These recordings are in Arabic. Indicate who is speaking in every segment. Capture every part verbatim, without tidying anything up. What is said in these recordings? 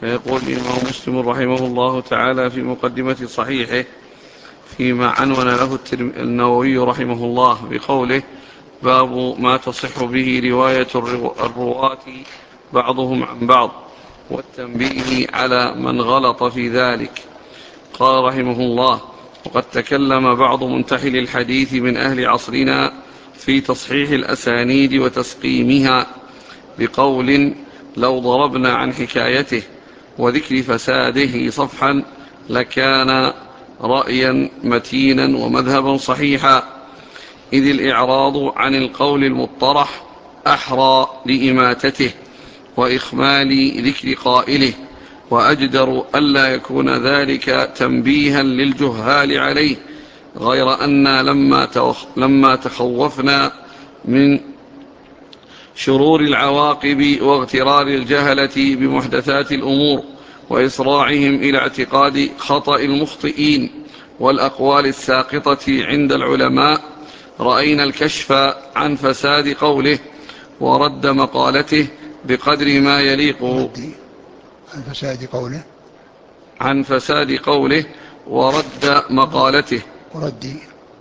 Speaker 1: فيقول الإمام مسلم رحمه الله تعالى في مقدمة صحيحه فيما عنون له النووي رحمه الله بقوله: باب ما تصح به رواية الرواة بعضهم عن بعض والتنبيه على من غلط في ذلك. قال رحمه الله: وقد تكلم بعض منتحل الحديث من أهل عصرنا في تصحيح الأسانيد وتسقيمها بقول: لو ضربنا عن حكايته وذكر فساده صفحا لكان رأيا متينا ومذهبا صحيحا، إذ الإعراض عن القول المطرح أحرى لإماتته وإخمال ذكر قائله، وأجدر ألا يكون ذلك تنبيها للجهال عليه، غير أننا لما, لما تخوفنا من شرور العواقب واغترار الجهلة بمحدثات الأمور وإسراعهم إلى اعتقاد خطأ المخطئين والأقوال الساقطة عند العلماء، رأينا الكشف عن فساد قوله ورد مقالته بقدر ما يليق
Speaker 2: عن فساد قوله
Speaker 1: عن فساد قوله ورد مقالته
Speaker 2: وردي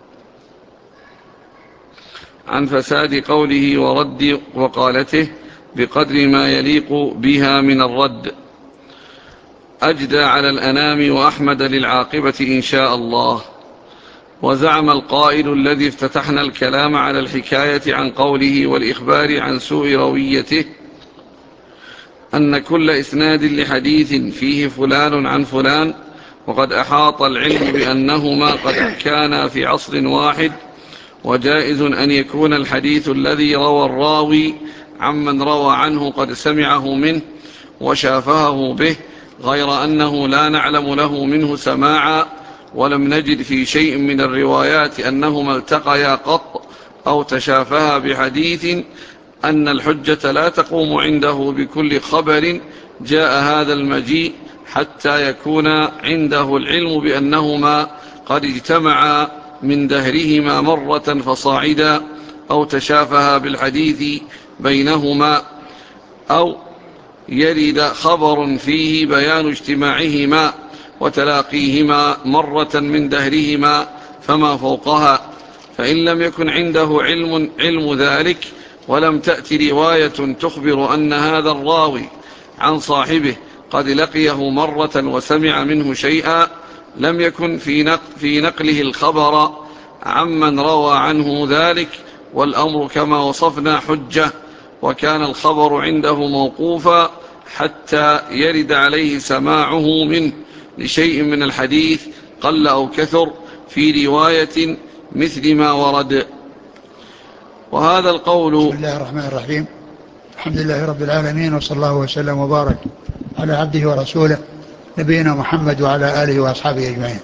Speaker 1: عن فساد قوله ورد وقالته بقدر ما يليق بها من الرد، أجدى على الأنام وأحمد للعاقبة إن شاء الله. وزعم القائل الذي افتتحنا الكلام على الحكاية عن قوله والإخبار عن سوء رويته أن كل إسناد لحديث فيه فلان عن فلان وقد أحاط العلم بأنهما قد كانا في عصر واحد، وجائز أن يكون الحديث الذي روى الراوي عمن روى عنه قد سمعه منه وشافهه به، غير أنه لا نعلم له منه سماعا، ولم نجد في شيء من الروايات أنهما التقيا قط أو تشافها بحديث، أن الحجة لا تقوم عنده بكل خبر جاء هذا المجيء حتى يكون عنده العلم بأنهما قد اجتمعا من دهرهما مرة فصاعدا، أو تشافها بالحديث بينهما، أو يرد خبر فيه بيان اجتماعهما وتلاقيهما مرة من دهرهما فما فوقها، فإن لم يكن عنده علم, علم ذلك ولم تأتي رواية تخبر أن هذا الراوي عن صاحبه قد لقيه مرة وسمع منه شيئا، لم يكن في, نقل في نقله الخبر عمن روى عنه ذلك، والأمر كما وصفنا حجة، وكان الخبر عنده موقوفا حتى يرد عليه سماعه منه لشيء من الحديث قل أو كثر في رواية مثل ما ورد. وهذا القول.
Speaker 2: بسم الله الرحمن الرحيم، الحمد لله رب العالمين، وصلى الله وسلم وبارك على عبده ورسوله نبينا محمد وعلى آله وأصحابه أجمعين.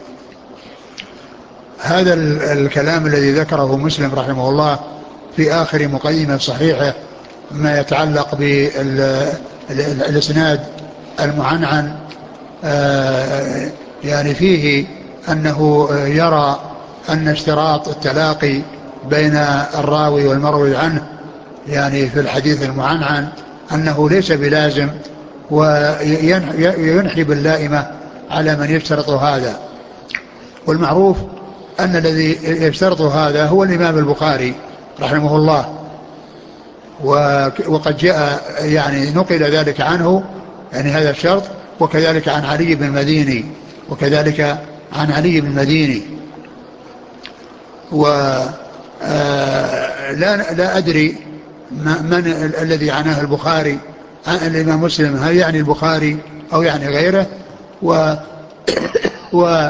Speaker 2: هذا الكلام الذي ذكره مسلم رحمه الله في آخر مقدمة صحيحة ما يتعلق بالإسناد المعنعن، يعني فيه أنه يرى أن اشتراط التلاقي بين الراوي والمروي عنه يعني في الحديث المعنعن أنه ليس بلازم، وينحي باللائمة على من يشترط هذا. والمعروف أن الذي يشترط هذا هو الإمام البخاري رحمه الله، وقد جاء يعني نقل ذلك عنه يعني هذا الشرط، وكذلك عن علي بن المديني وكذلك عن علي بن المديني. ولا لا أدري من الذي عناه البخاري الإمام مسلم، هل يعني البخاري أو يعني غيره؟ و و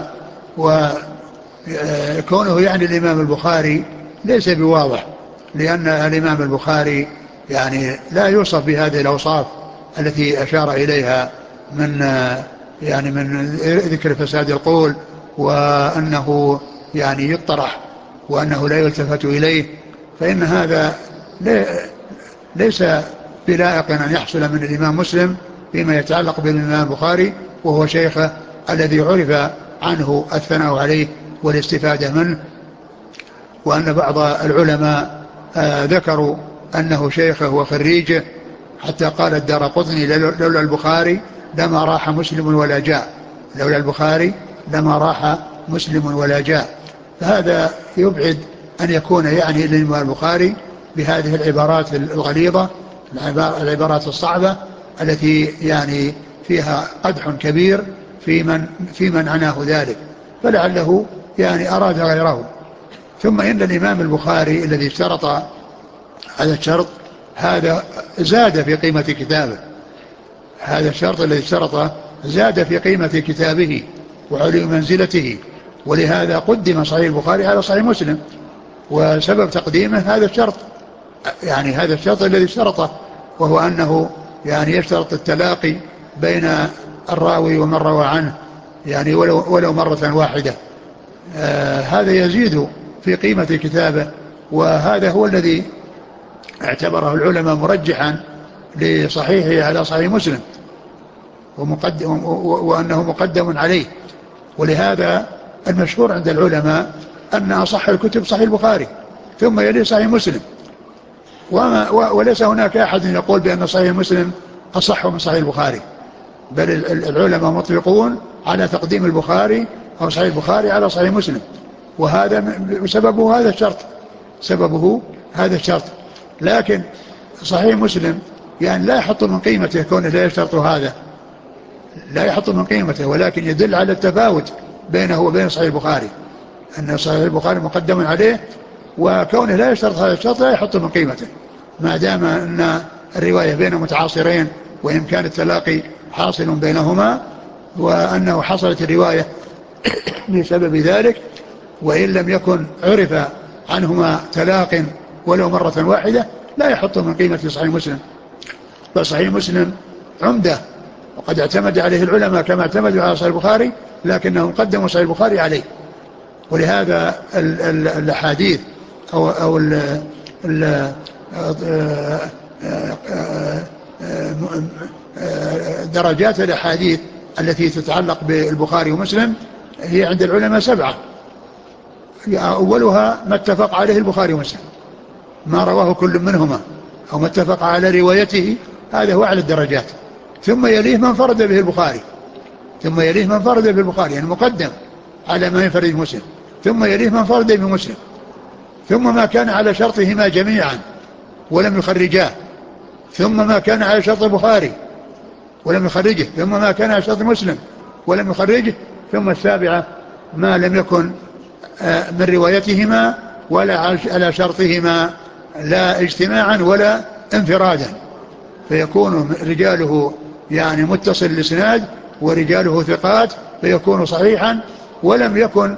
Speaker 2: وكونه يعني الإمام البخاري ليس بواضح، لأن الإمام البخاري يعني لا يوصف بهذه الأوصاف التي أشار إليها من يعني من ذكر فساد القول، وأنه يعني يطرح وأنه لا يلتفت إليه، فإن هذا ليس بلائق أن يحصل من الإمام مسلم فيما يتعلق بالإمام البخاري، وهو شيخه الذي عرف عنه الثناء عليه والاستفادة منه. وأن بعض العلماء آه ذكروا أنه شيخه وخريجه، حتى قال الدارقطني لولا البخاري لما راح مسلم ولا جاء، لولا البخاري لما راح مسلم ولا جاء. فهذا يبعد أن يكون يعني الإمام البخاري بهذه العبارات الغليظة، العبارات الصعبة التي يعني فيها قدح كبير في من, في من عناه ذلك، فلعله يعني أراد غيره. ثم إن الإمام البخاري الذي اشترط هذا الشرط هذا زاد في قيمة كتابه، هذا الشرط الذي اشترطه زاد في قيمة كتابه وعلو منزلته، ولهذا قدم صحيح البخاري على صحيح مسلم. وسبب تقديمه هذا الشرط، يعني هذا الشرط الذي اشترطه، وهو أنه يعني يشترط التلاقي بين الراوي ومن روى عنه يعني ولو, ولو مرة واحدة. آه هذا يزيد في قيمة كتابه، وهذا هو الذي اعتبره العلماء مرجحا لصحيحه على صحيح مسلم، ومقدم وأنه مقدم عليه. ولهذا المشهور عند العلماء أن أصح الكتب صحيح البخاري ثم يلي صحيح مسلم، وما وليس هناك أحد يقول بأن صحيح مسلم أصح من صحيح البخاري، بل العلماء مطلقون على تقديم البخاري أو صحيح البخاري على صحيح مسلم، وهذا سببه هذا الشرط، سببه هذا الشرط. لكن صحيح مسلم يعني لا يحط من قيمته كونه لا يشترط هذا، لا يحط من قيمته، ولكن يدل على التفاوت بينه وبين صحيح البخاري، أن صحيح البخاري مقدم عليه، وكونه لا يشترط هذا الشرط لا يحط من قيمته، ما دام أن الرواية بين متعاصرين وإمكان التلاقي حاصل بينهما، وأنه حصلت الرواية بسبب ذلك، وإن لم يكن عرف عنهما تلاق ولو مرة واحدة لا يحط من قيمة صحيح مسلم. فصحيح مسلم عمدة، وقد اعتمد عليه العلماء كما اعتمدوا على صحيح البخاري، لكنهم قدموا صحيح البخاري عليه. ولهذا الأحاديث أو, أو ال ال درجات الأحاديث التي تتعلق بالبخاري ومسلم هي عند العلماء سبعة. أولها ما اتفق عليه البخاري ومسلم، ما رواه كل منهما أو ما اتفق على روايته، هذا هو أعلى الدرجات. ثم يليه من فرد به البخاري، ثم يليه من فرد به البخاري يعني مقدم على ما ينفرد مسلم، ثم يليه من فرد به مسلم، ثم ما كان على شرطهما جميعا ولم يخرجاه، ثم ما كان على شرط البخاري ولم يخرجه، ثم ما كان على شرط مسلم ولم يخرجه، ثم السابعة ما لم يكن من روايتهما ولا على شرطهما لا اجتماعا ولا انفرادا، فيكون رجاله يعني متصل الاسناد ورجاله ثقات، فيكون صحيحا ولم يكن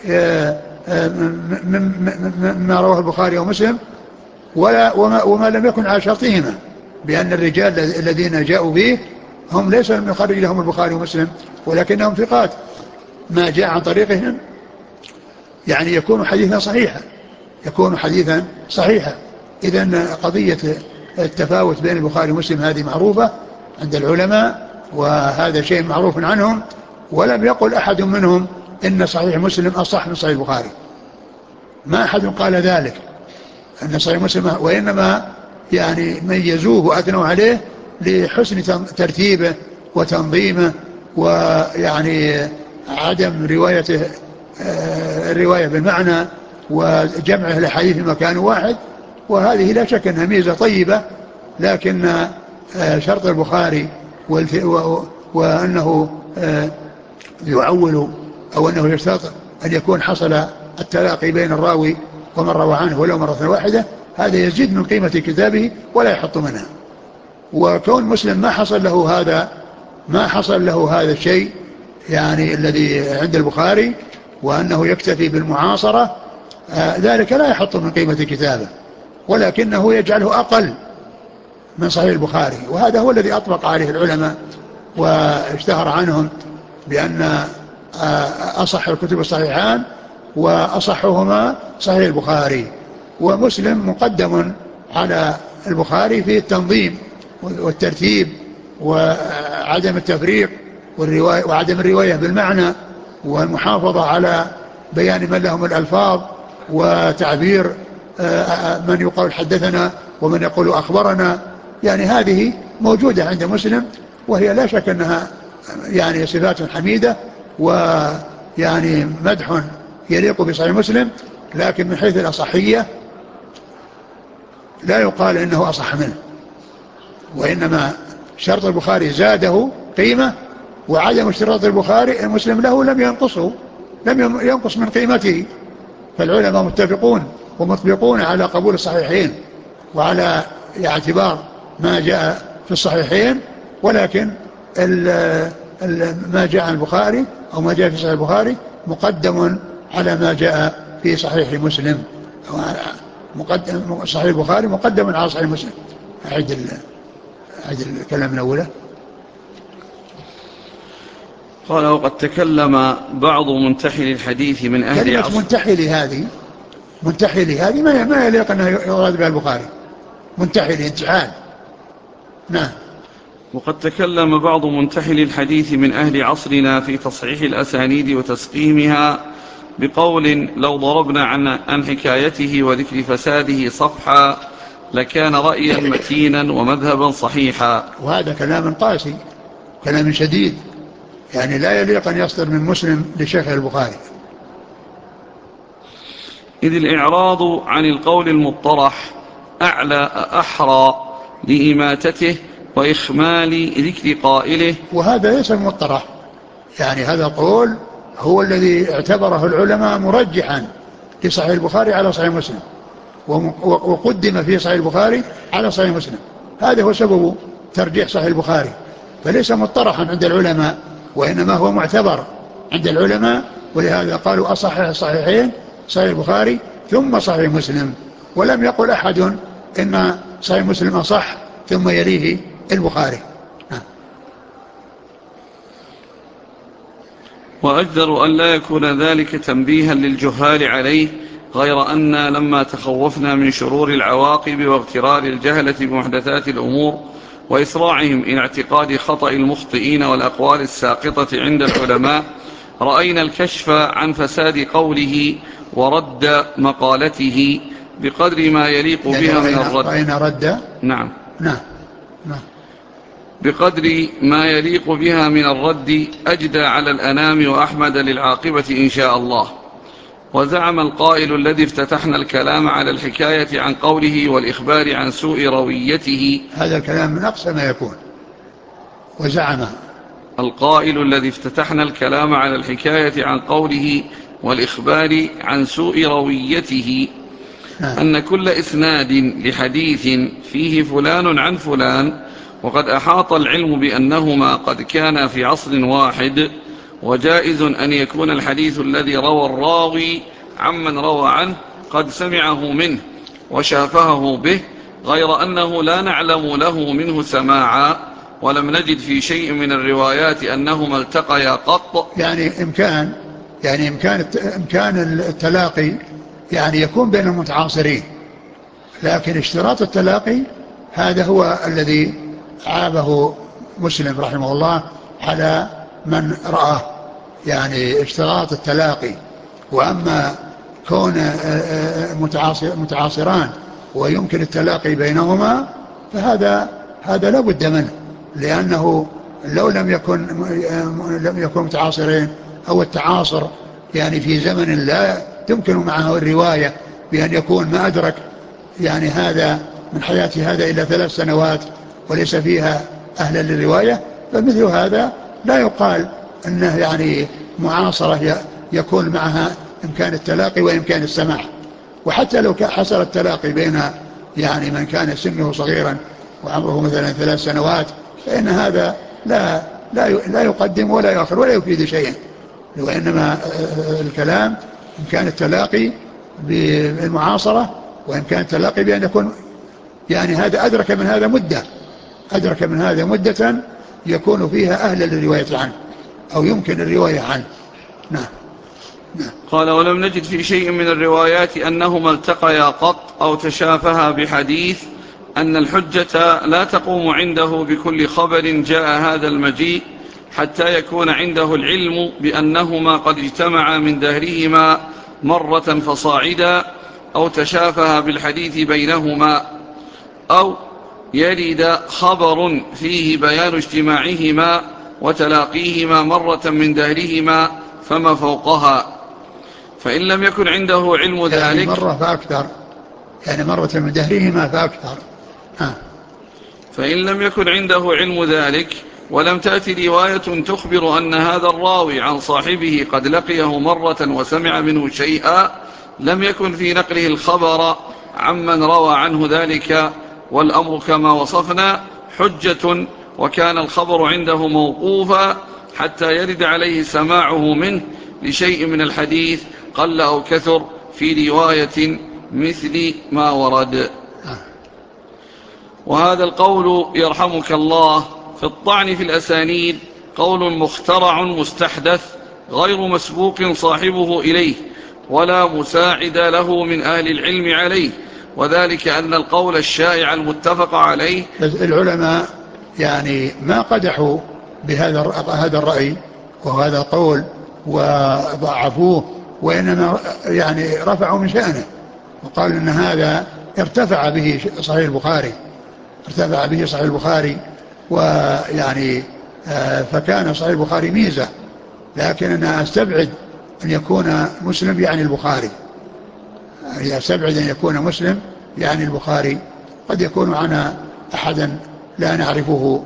Speaker 2: مما رواه البخاري ومسلم ولا وما, وما لم يكن على شرطهما، بأن الرجال الذين جاءوا به هم ليس لم يخرج لهم البخاري ومسلم ولكنهم ثقات، ما جاء عن طريقهم يعني يكون حديثا صحيحا، يكون حديثا صحيحا. إذن قضية التفاوت بين البخاري ومسلم هذه معروفة عند العلماء، وهذا شيء معروف عنهم، ولم يقل أحد منهم إن صحيح مسلم أصح من صحيح البخاري، ما أحد قال ذلك أن صحيح مسلم، وإنما يعني ميزوه وأثنوا عليه لحسن ترتيبه وتنظيمه، ويعني عدم روايته الرواية بالمعنى وجمعه الأحاديث في مكان واحد، وهذه لا شك أنها ميزة طيبة. لكن شرط البخاري وأنه يعول أو أنه يشترط أن يكون حصل التلاقي بين الراوي ومن روى عنه ولو مرة واحدة، هذا يزيد من قيمة كتابه ولا يحط منها. وكون مسلم ما حصل له هذا ما حصل له هذا الشيء يعني الذي عند البخاري، وأنه يكتفي بالمعاصرة، آه ذلك لا يحط من قيمة كتابه، ولكنه يجعله أقل من صحيح البخاري، وهذا هو الذي أطبق عليه العلماء واشتهر عنهم بأن آه أصح الكتب الصحيحان وأصحهما صحيح البخاري. ومسلم مقدم على البخاري في التنظيم والترتيب وعدم التفريق والرواية وعدم الرواية بالمعنى، والمحافظة على بيان من لهم الألفاظ، وتعبير من يقول حدثنا ومن يقول أخبرنا، يعني هذه موجودة عند مسلم وهي لا شك أنها يعني صفات حميدة ويعني مدح يليق بصحيح مسلم، لكن من حيث الأصحية لا يقال إنه أصح منه، وإنما شرط البخاري زاده قيمة، وعدم اشتراط البخاري المسلم له لم ينقصه، لم ينقص من قيمته. فالعلماء متفقون ومطبقون على قبول الصحيحين وعلى اعتبار ما جاء في الصحيحين، ولكن ال ال ما جاء عن البخاري أو ما جاء في صحيح البخاري مقدم على ما جاء في صحيح مسلم، مقدم صحيح البخاري مقدم على صحيح مسلم. أعيد أعيد الكلام من أوله.
Speaker 1: قال وقد تكلم بعض منتحل الحديث من أهل
Speaker 2: كلمة
Speaker 1: عصر.
Speaker 2: منتحل هذه منتحل هذه ما ما يليق أنه يراد بها البخاري، منتحل انتحال. نعم.
Speaker 1: وقد تكلم بعض منتحل الحديث من أهل عصرنا في تصحيح الأسانيد وتسقيمها بقول لو ضربنا عن, عن حكايته وذكر فساده صفحا لكان رأيا متينا ومذهبا صحيحا.
Speaker 2: وهذا كلام قاسي، كلام شديد، يعني لا يليق أن يصدر من مسلم لشيخ البخاري.
Speaker 1: إذ الإعراض عن القول المطرح أعلى أحرى لإماتته وإخمال ذكر قائله.
Speaker 2: وهذا ليس المطرح، يعني هذا القول هو الذي اعتبره العلماء مرجحا لصحيح البخاري على صحيح مسلم، وقدم في صحيح البخاري على صحيح مسلم. هذا هو سبب ترجيح صحيح البخاري، فليس مطرحا عند العلماء، وإنما هو معتبر عند العلماء، ولهذا قالوا أصحح الصحيحين صحيح البخاري ثم صحيح مسلم، ولم يقل أحد إن صحيح مسلم أصح ثم يليه البخاري.
Speaker 1: وأجدر أن لا يكون ذلك تنبيها للجهال عليه، غير أن لما تخوفنا من شرور العواقب واغترار الجهلة بمحدثات الأمور وإسراعهم إلى اعتقاد خطأ المخطئين والأقوال الساقطة عند العلماء، رأينا الكشف عن فساد قوله ورد مقالته بقدر ما يليق
Speaker 2: يعني
Speaker 1: بها من
Speaker 2: رأينا
Speaker 1: الرد.
Speaker 2: رأينا رد.
Speaker 1: نعم.
Speaker 2: نعم. نعم.
Speaker 1: بقدر ما يليق بها من الرد أجدى على الأنام وأحمد للعاقبة إن شاء الله. وزعم القائل الذي افتتحنا الكلام على الحكاية عن قوله والإخبار عن سوء رويته.
Speaker 2: هذا الكلام من أقصى ما يكون. وزعم
Speaker 1: القائل الذي افتتحنا الكلام على الحكاية عن قوله والإخبار عن سوء رويته أن كل إسناد لحديث فيه فلان عن فلان، وقد أحاط العلم بأنهما قد كانا في عصر واحد، وجائز أن يكون الحديث الذي روى الراوي عمن روى عنه قد سمعه منه وشافهه به، غير أنه لا نعلم له منه سماعا، ولم نجد في شيء من الروايات أنهما التقيا قط.
Speaker 2: يعني إمكان يعني إمكان إمكان التلاقي يعني يكون بين المتعاصرين، لكن اشتراط التلاقي هذا هو الذي عابه مسلم رحمه الله على من رآه، يعني اشتراط التلاقي. وأما كون متعاصران ويمكن التلاقي بينهما فهذا هذا لا بد منه، لأنه لو لم يكن لم يكن متعاصرين أو التعاصر يعني في زمن لا تمكن معه الرواية بأن يكون ما أدرك يعني هذا من حياة هذا إلى ثلاث سنوات وليس فيها أهلا للرواية، فمثل هذا لا يقال أنه يعني معاصرة يكون معها إمكان التلاقي وإمكان السماع. وحتى لو حصل التلاقي بين يعني من كان سنه صغيرا وعمره مثلا ثلاث سنوات فإن هذا لا لا لا يقدم ولا يؤخر ولا يفيد شيئا، وإنما الكلام إمكان التلاقي بالمعاصرة وإمكان التلاقي بأن يكون يعني هذا أدرك من هذا مدة أدرك من هذا مدة يكون فيها أهلا للرواية عنه أو يمكن الرواية عنه. نعم.
Speaker 1: نعم. قال ولم نجد في شيء من الروايات أنهما التقيا قط أو تشافها بحديث أن الحجة لا تقوم عنده بكل خبر جاء هذا المجيء حتى يكون عنده العلم بأنهما قد اجتمعا من دهرهما مرة فصاعدا، أو تشافها بالحديث بينهما، أو يرد خبر فيه بيان اجتماعهما وتلاقيهما مرة من دهرهما فما فوقها، فإن لم يكن عنده علم
Speaker 2: يعني
Speaker 1: ذلك
Speaker 2: مرة فأكثر، يعني مرة من دهرهما فأكثر. ها.
Speaker 1: فإن لم يكن عنده علم ذلك ولم تأتي رواية تخبر أن هذا الراوي عن صاحبه قد لقيه مرة وسمع منه شيئا، لم يكن في نقله الخبر عمن روى عنه ذلك، والأمر كما وصفنا حجة، وكان الخبر عنده موقوفا حتى يرد عليه سماعه منه لشيء من الحديث قل أو كثر في رواية مثل ما ورد. وهذا القول يرحمك الله في الطعن في الأسانيد قول مخترع مستحدث غير مسبوق صاحبه إليه ولا مساعد له من أهل العلم عليه، وذلك أن القول الشائع المتفق عليه.
Speaker 2: العلماء يعني ما قدحوا بهذا هذا الرأي وهذا القول وضعفوه، وإنما يعني رفعوا من شأنه وقالوا أن هذا ارتفع به صحيح البخاري، ارتفع به صحيح البخاري، ويعني فكان صحيح البخاري ميزة، لكن أنا أستبعد أن يكون مسلم يعني البخاري، أستبعد أن يكون مسلم يعني البخاري، قد يكون معنا أحدا لا نعرفه.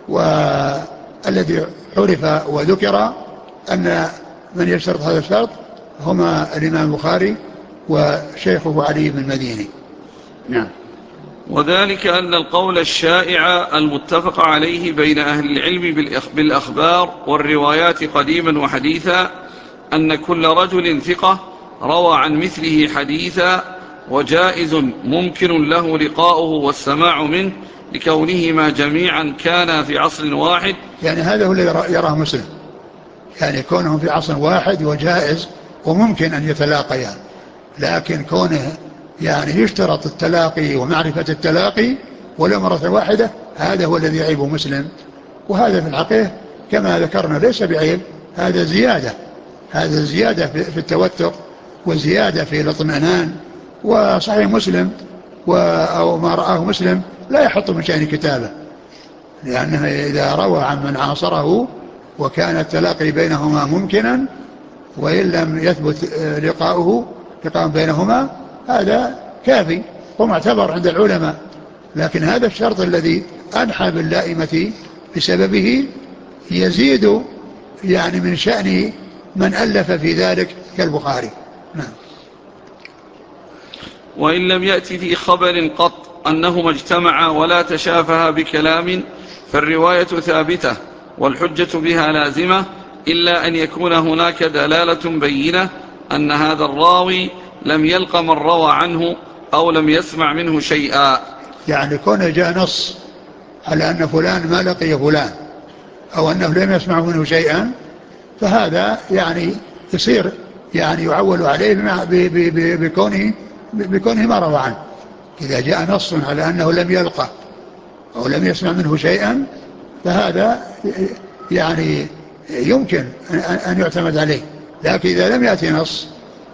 Speaker 2: والذي عرف وذكر أن من يشترط هذا الشرط هما الإمام البخاري وشيخه علي بن المديني. نعم.
Speaker 1: وذلك أن القول الشائع المتفق عليه بين أهل العلم بالأخبار والروايات قديما وحديثا أن كل رجل ثقة روى عن مثله حديثا، وجائز ممكن له لقاؤه والسماع منه لكونهما جميعا كانا في عصر واحد.
Speaker 2: يعني هذا هو الذي يراه مسلم، يعني كونهم في عصر واحد وجائز وممكن أن يتلاقيا، لكن كونه يعني يشترط التلاقي ومعرفة التلاقي ولو مرة واحدة، هذا هو الذي يعيب مسلم. وهذا في الحقيقة كما ذكرنا ليس بعيب، هذا زيادة، هذا زيادة في التوتر وزيادة في الاطمئنان. وصحيح مسلم أو ما رآه مسلم لا يحط من شأن كتابه، لأنه إذا روى عن من عاصره وكان التلاقي بينهما ممكنا وإن لم يثبت لقاؤه لقاء بينهما هذا كافي ومعتبر عند العلماء. لكن هذا الشرط الذي أنحى باللائمة بسببه يزيد يعني من شأن من ألف في ذلك كالبخاري. نعم.
Speaker 1: وإن لم يأتي في خبر قط أنهما اجتمعا ولا تشافها بكلام فالرواية ثابتة والحجة بها لازمة، إلا أن يكون هناك دلالة بينة أن هذا الراوي لم يلق من روى عنه أو لم يسمع منه شيئا.
Speaker 2: يعني كون جاء نص على أن فلان ما لقي فلان أو أنه لم يسمع منه شيئا، فهذا يعني يصير يعني يعول عليه بكونه بكونه ما روى عنه. إذا جاء نص على أنه لم يلقى أو لم يسمع منه شيئا فهذا يعني يمكن أن يعتمد عليه. لكن إذا لم يأتي نص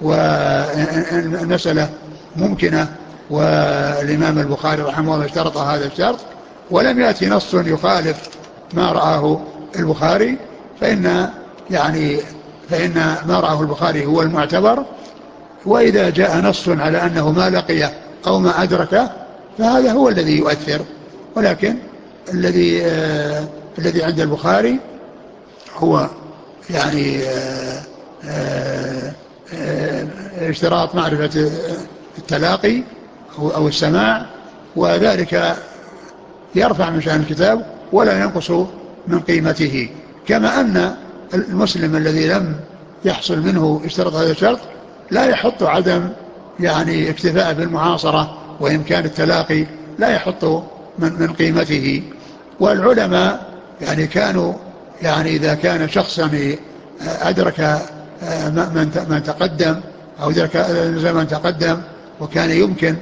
Speaker 2: والمسألة ممكنة والإمام البخاري رحمه الله اشترط هذا الشرط ولم يأتي نص يخالف ما رآه البخاري، فإن يعني فإن ما رآه البخاري هو المعتبر. وإذا جاء نص على أنه ما لقي أو ما أدرك فهذا هو الذي يؤثر. ولكن الذي آه الذي عند البخاري هو يعني آه آه آه اشتراط معرفة التلاقي أو السماع، وذلك يرفع من شأن الكتاب ولا ينقص من قيمته. كما أن المسلم الذي لم يحصل منه اشتراط هذا الشرط لا يحط عدم يعني اكتفاء بالمعاصرة وإمكان التلاقي لا يحط من, من قيمته. والعلماء يعني كانوا يعني إذا كان شخصا أدرك من من تقدم أو أدرك زمن تقدم وكان يمكن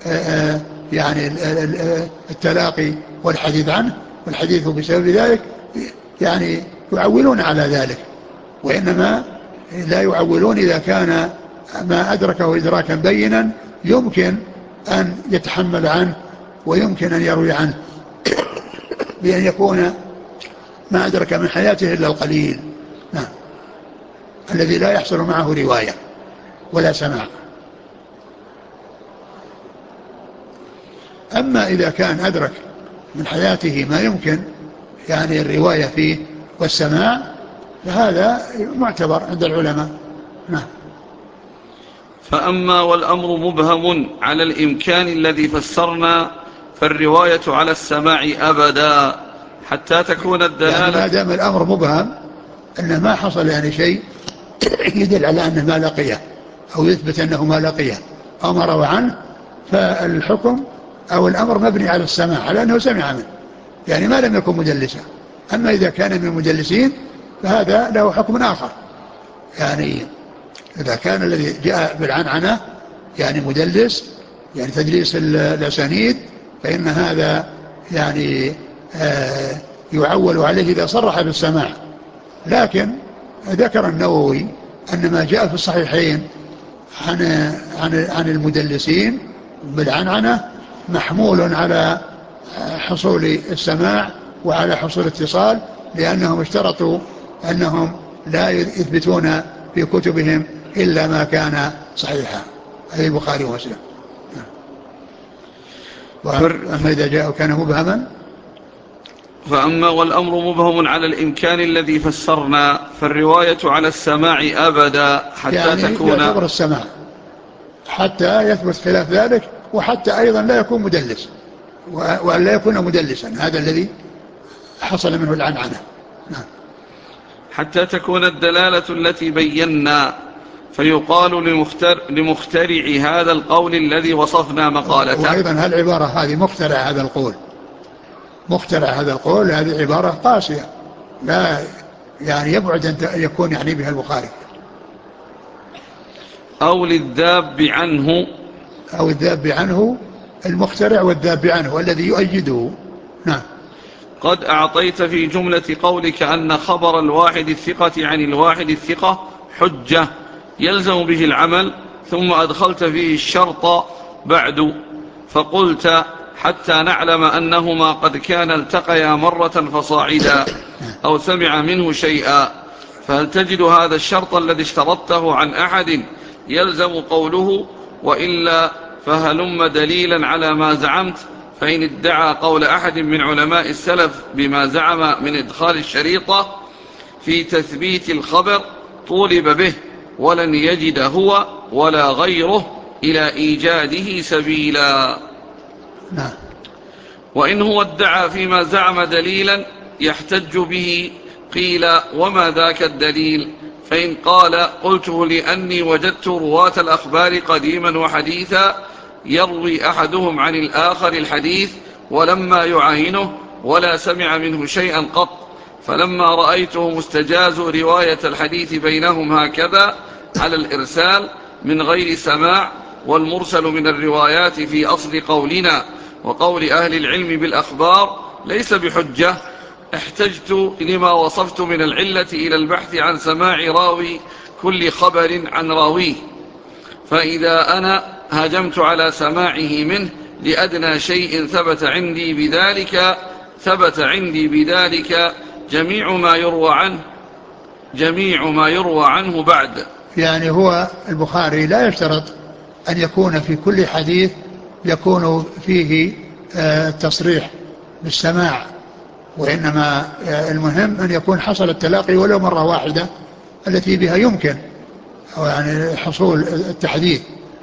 Speaker 2: يعني التلاقي والحديث عنه والحديث بسبب ذلك يعني يعولون على ذلك، وإنما لا يعولون إذا كان ما أدركه إدراكا بينا يمكن أن يتحمل عنه ويمكن أن يروي عنه بأن يكون ما أدرك من حياته إلا القليل. نعم. الذي لا يحصل معه رواية ولا سماع. أما إذا كان أدرك من حياته ما يمكن يعني الرواية فيه والسماع فهذا معتبر عند العلماء. نعم.
Speaker 1: فأما والأمر مبهم على الإمكان الذي فسرنا فالرواية على السماع أبدا حتى تكون الدلالة،
Speaker 2: يعني ما دام الأمر مبهم أنه ما حصل يعني شيء يدل على أنه ما لقيه أو يثبت أنه ما لقيه أو ما روى عنه، فالحكم أو الأمر مبني على السماع على أنه سمع منه، يعني ما لم يكن مدلسا. أما إذا كان من المدلسين فهذا له حكم آخر، يعني إذا كان الذي جاء بالعنعنة يعني مدلس يعني تدليس الأسانيد فإن هذا يعني آه يعول عليه إذا صرح بالسماع. لكن ذكر النووي أن ما جاء في الصحيحين عن, عن, عن المدلسين بالعنعنة محمول على حصول السماع وعلى حصول الاتصال، لأنهم اشترطوا أنهم لا يثبتون في كتبهم إلا ما كان صحيحا، أي البخاري ومسلم. وأما إذا جاء كان مبهما
Speaker 1: فأما والأمر مبهم على الإمكان الذي فسرنا فالرواية على السماع أبدا حتى
Speaker 2: يعني
Speaker 1: تكون
Speaker 2: يعتبر السماع حتى يثبت خلاف ذلك، وحتى أيضا لا يكون مدلس وأن لا يكون مدلسا، هذا الذي حصل منه العنعنة. نعم.
Speaker 1: حتى تكون الدلالة التي بينا فيقال لمختر لمخترع هذا القول الذي وصفنا مقالته.
Speaker 2: وأيضا هالعبارة هذه مخترع هذا القول، مخترع هذا القول هذه عبارة قاسية لا يعني يبعد أن يكون يعني بها البخاري.
Speaker 1: أو للذاب عنه،
Speaker 2: أو الذاب عنه المخترع والذاب عنه الذي يؤيده. نعم.
Speaker 1: قد أعطيت في جملة قولك أن خبر الواحد الثقة عن الواحد الثقة حجة يلزم به العمل، ثم أدخلت فيه الشرط بعد فقلت حتى نعلم أنهما قد كان التقيا مرة فصاعدا أو سمع منه شيئا. فهل تجد هذا الشرط الذي اشترطته عن أحد يلزم قوله؟ وإلا فهلم دليلا على ما زعمت، فإن ادعى قول أحد من علماء السلف بما زعم من إدخال الشريطة في تثبيت الخبر طولب به ولن يجد هو ولا غيره إلى إيجاده سبيلا.
Speaker 2: نعم.
Speaker 1: وإن هو ادعى فيما زعم دليلا يحتج به قيل وما ذاك الدليل؟ فإن قال قلته لأني وجدت رواة الأخبار قديما وحديثا يروي أحدهم عن الآخر الحديث ولما يعاينه ولا سمع منه شيئا قط، فلما رأيته مستجاز رواية الحديث بينهم هكذا على الإرسال من غير سماع، والمرسل من الروايات في أصل قولنا وقول أهل العلم بالأخبار ليس بحجة، احتجت لما وصفت من العلة إلى البحث عن سماع راوي كل خبر عن راويه، فإذا أنا هجمت على سماعه منه لأدنى شيء ثبت عندي بذلك ثبت عندي بذلك جميع ما يروى عنه جميع ما يروى عنه بعد.
Speaker 2: يعني هو البخاري لا يشترط أن يكون في كل حديث يكون فيه تصريح بالسماع، وإنما المهم أن يكون حصل التلاقي ولو مرة واحدة التي بها يمكن يعني حصول التحديث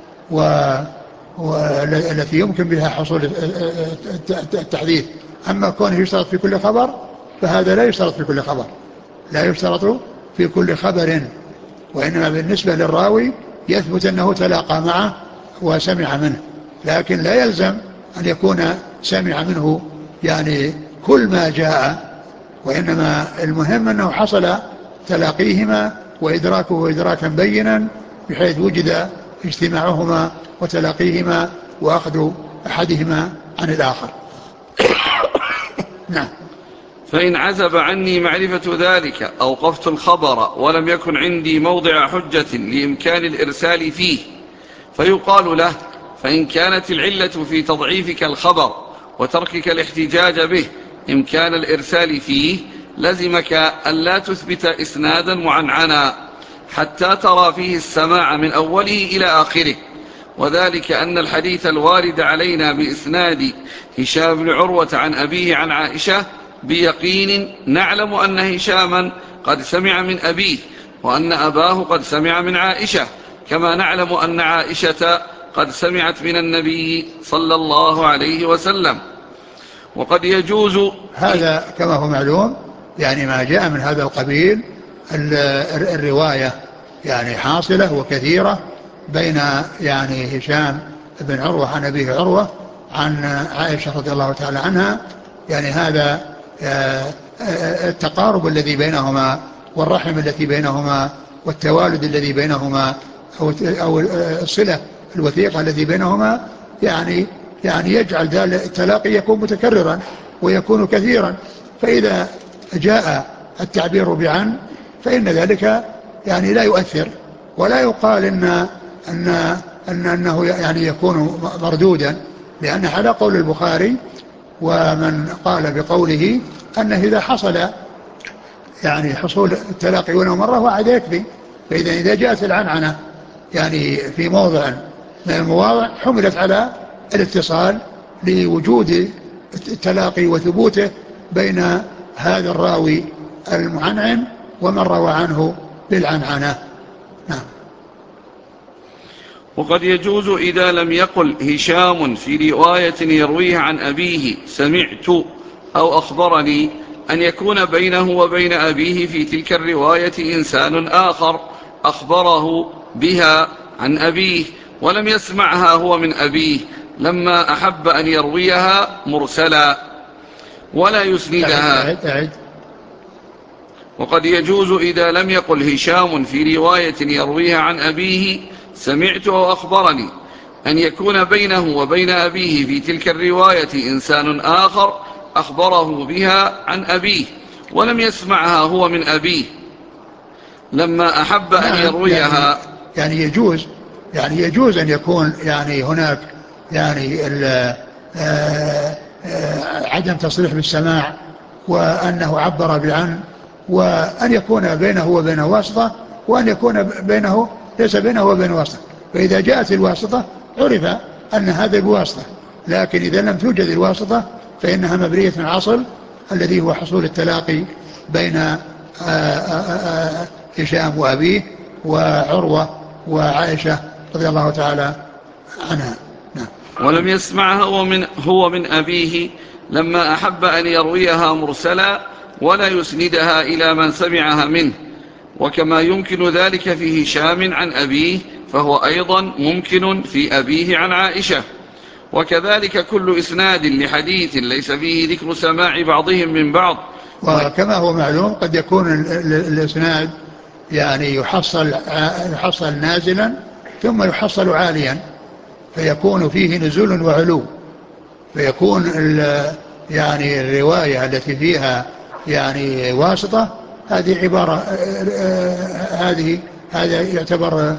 Speaker 2: والتي يمكن بها حصول التحديث. أما كونه يشترط في كل خبر فهذا لا يشترط في كل خبر، لا يشترط في كل خبر، وإنما بالنسبة للراوي يثبت أنه تلاقى معه وسمع منه، لكن لا يلزم أن يكون سمع منه يعني كل ما جاء، وإنما المهم أنه حصل تلاقيهما وإدراكه إدراكا بينا بحيث وجد اجتماعهما وتلاقيهما وأخذ أحدهما عن الآخر. نعم.
Speaker 1: فإن عزب عني معرفة ذلك أوقفت الخبر ولم يكن عندي موضع حجة لإمكان الإرسال فيه، فيقال له فإن كانت العلة في تضعيفك الخبر وتركك الاحتجاج به إمكان الإرسال فيه، لزمك ألا تثبت إسنادا معنعنا حتى ترى فيه السماع من أوله إلى آخره، وذلك أن الحديث الوارد علينا بإسناد هشام بن عروة عن أبيه عن عائشة بيقين نعلم أن هشاما قد سمع من أبيه، وأن أباه قد سمع من عائشة، كما نعلم أن عائشة قد سمعت من النبي صلى الله عليه وسلم. وقد يجوز
Speaker 2: هذا كما هو معلوم، يعني ما جاء من هذا القبيل الرواية يعني حاصلة وكثيرة بين يعني هشام بن عروة عن أبيه عروة عن عائشة رضي الله تعالى عنها، يعني هذا التقارب الذي بينهما والرحم التي بينهما والتوالد الذي بينهما أو الصلة الوثيقة التي بينهما، يعني يعني يجعل ذلك التلاقي يكون متكررا ويكون كثيرا. فإذا جاء التعبير بعن فإن ذلك يعني لا يؤثر، ولا يقال إن أن أن أنه يعني يكون مردودا، لأن على قول البخاري ومن قال بقوله أنه إذا حصل يعني حصول التلاقي ولو مرة واحد يكفي. فإذا إذا جاءت العنعنة يعني في موضع من المواضع حملت على الاتصال لوجود التلاقي وثبوته بين هذا الراوي المعنعن ومن روى عنه بالعنعنة. نعم.
Speaker 1: وقد يجوز إذا لم يقل هشام في رواية يرويه عن أبيه سمعت أو أخبرني أن يكون بينه وبين أبيه في تلك الرواية إنسان آخر أخبره بها عن أبيه ولم يسمعها هو من أبيه، لما أحب أن يرويها مرسلا ولا يسندها.
Speaker 2: أعد أعد.
Speaker 1: وقد يجوز إذا لم يقل هشام في رواية يرويها عن أبيه سمعت أو أخبرني أن يكون بينه وبين أبيه في تلك الرواية إنسان آخر أخبره بها عن أبيه ولم يسمعها هو من أبيه، لما أحب أن يرويها.
Speaker 2: يعني, يعني يجوز يعني يجوز أن يكون يعني هناك يعني عدم تصريح بالسماع وأنه عبر بعن، وأن يكون بينه وبينه واسطة، وأن يكون بينه ليس بينه وبين واسطة. فإذا جاءت الواسطة عرف أن هذا بواسطة، لكن إذا لم توجد الواسطة فإنها مبنية من الأصل الذي هو حصول التلاقي بين هشام وأبيه وعروة وعائشة رضي الله تعالى عنها. نعم.
Speaker 1: ولم يسمعها هو من, هو من أبيه لما أحب أن يرويها مرسلا ولا يسندها إلى من سمعها منه، وكما يمكن ذلك في هشام عن أبيه فهو أيضا ممكن في أبيه عن عائشة. وكذلك كل إسناد لحديث ليس فيه ذكر سماع بعضهم من بعض.
Speaker 2: وكما هو معلوم قد يكون الإسناد يعني يحصل, يحصل نازلا ثم يحصل عاليا، فيكون فيه نزول وعلو، فيكون يعني الرواية التي فيها يعني واسطة هذه عبارة هذه هذا يعتبر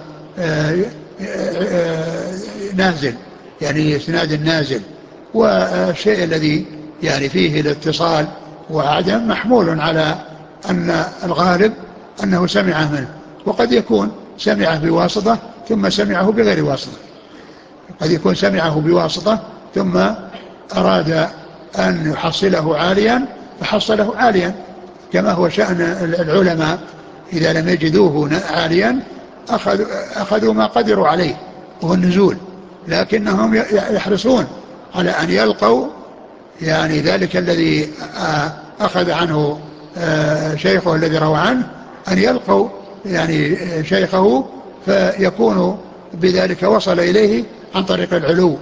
Speaker 2: نازل، يعني إسناد النازل، والشيء الذي يعني فيه الاتصال وعدم محمول على أن الغالب أنه سمع منه. وقد يكون سمعه بواسطة ثم سمعه بغير واسطة، قد يكون سمعه بواسطة ثم أراد أن يحصله عاليا فحصله عاليا، كما هو شأن العلماء إذا لم يجدوه عاليا أخذوا, أخذوا ما قدروا عليه وهو النزول، لكنهم يحرصون على أن يلقوا يعني ذلك الذي أخذ عنه شيخه الذي روى عنه، أن يلقوا يعني شيخه فيكون بذلك وصل إليه عن طريق العلو.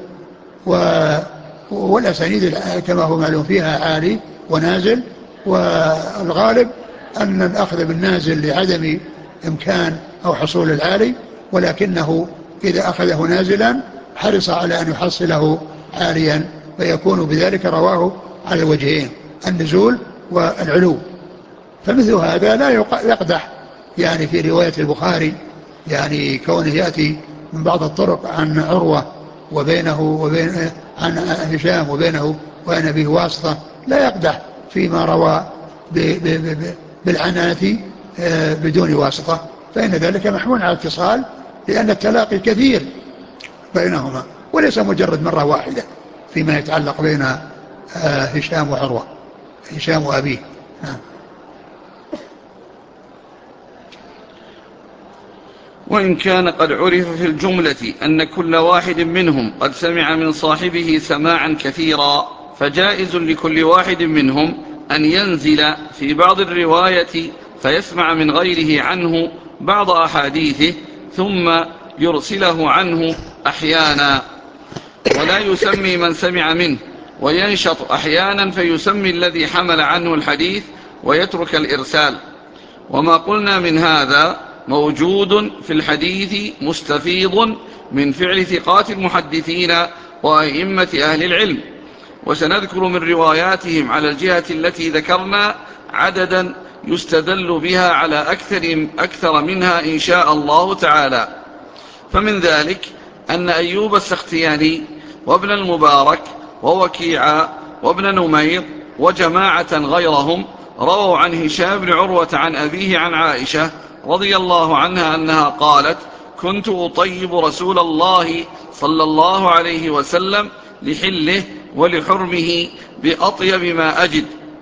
Speaker 2: والأسانيد كما هو معلوم فيها عالي ونازل، والغالب أن الأخذ بالنازل لعدم إمكان أو حصول العالي، ولكنه إذا أخذه نازلا حرص على أن يحصله عاليا، فيكون بذلك رواه على الوجهين النزول والعلو. فمثل هذا لا يقدح يعني في رواية البخاري، يعني كونه يأتي من بعض الطرق عن عروة وبينه وبين عن هشام وبينه وأن به واسطة لا يقدح فيما روى بالعنانة بدون واسطة، فإن ذلك محمول على الاتصال، لأن التلاقي كثير بينهما وليس مجرد مرة واحدة فيما يتعلق بين هشام وعروة، هشام وأبيه.
Speaker 1: وإن كان قد عرف في الجملة أن كل واحد منهم قد سمع من صاحبه سماعا كثيرا، فجائز لكل واحد منهم أن ينزل في بعض الرواية فيسمع من غيره عنه بعض أحاديثه ثم يرسله عنه أحيانا، ولا يسمي من سمع منه، وينشط أحيانا فيسمي الذي حمل عنه الحديث ويترك الإرسال. وما قلنا من هذا موجود في الحديث مستفيض من فعل ثقات المحدثين وأئمة أهل العلم، وسنذكر من رواياتهم على الجهة التي ذكرنا عددا يستدل بها على أكثر, أكثر منها إن شاء الله تعالى. فمن ذلك أن أيوب السختياني وابن المبارك ووكيعا وابن نمير وجماعة غيرهم رووا عن هشام بن عروة عن أبيه عن عائشة رضي الله عنها أنها قالت: كنت أطيب رسول الله صلى الله عليه وسلم لحله ولحرمه بأطيب ما أجد.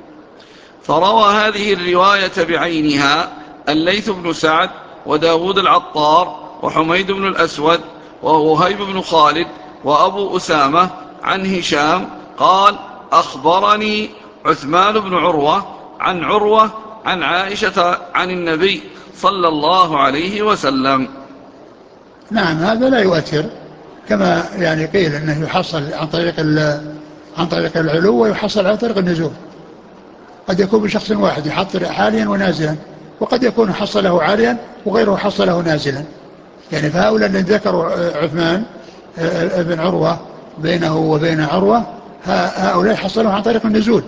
Speaker 1: فروى هذه الرواية بعينها الليث بن سعد وداود العطار وحميد بن الأسود ووهيب بن خالد وأبو أسامة عن هشام قال: أخبرني عثمان بن عروة عن عروة عن عائشة عن النبي صلى الله عليه وسلم.
Speaker 2: نعم، هذا لا يؤثر، كما يعني قيل أنه يحصل عن طريق عن طريق العلو ويحصل عن طريق النزول. قد يكون بشخص واحد يحصل عاليا ونازلا، وقد يكون حصله عاليا وغيره حصله نازلا. يعني فهؤلاء الذين ذكروا عثمان بن عروة بينه وبين عروة، هؤلاء حصلوا عن طريق النزول،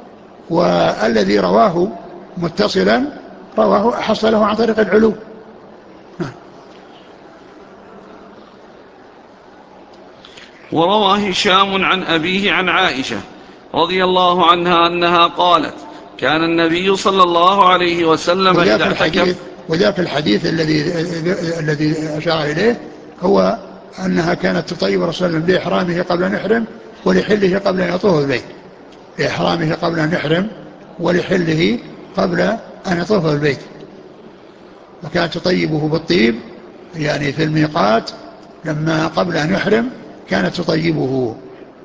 Speaker 2: والذي رواه متصلا رواه حصله عن طريق العلو.
Speaker 1: وروى هشام عن أبيه عن عائشة رضي الله عنها أنها قالت: كان النبي صلى الله عليه وسلم إذا اعتكف.
Speaker 2: وذاك الحديث الذي الذي أشار إليه هو أنها كانت تطيب رسول الله لإحرامه قبل أن يحرم ولحله قبل أن يطوف البيت، لإحرامه قبل أن يحرم ولحله قبل أن يطوف البيت، وكانت تطيبه بالطيب يعني في الميقات لما قبل أن يحرم كانت تطيبه،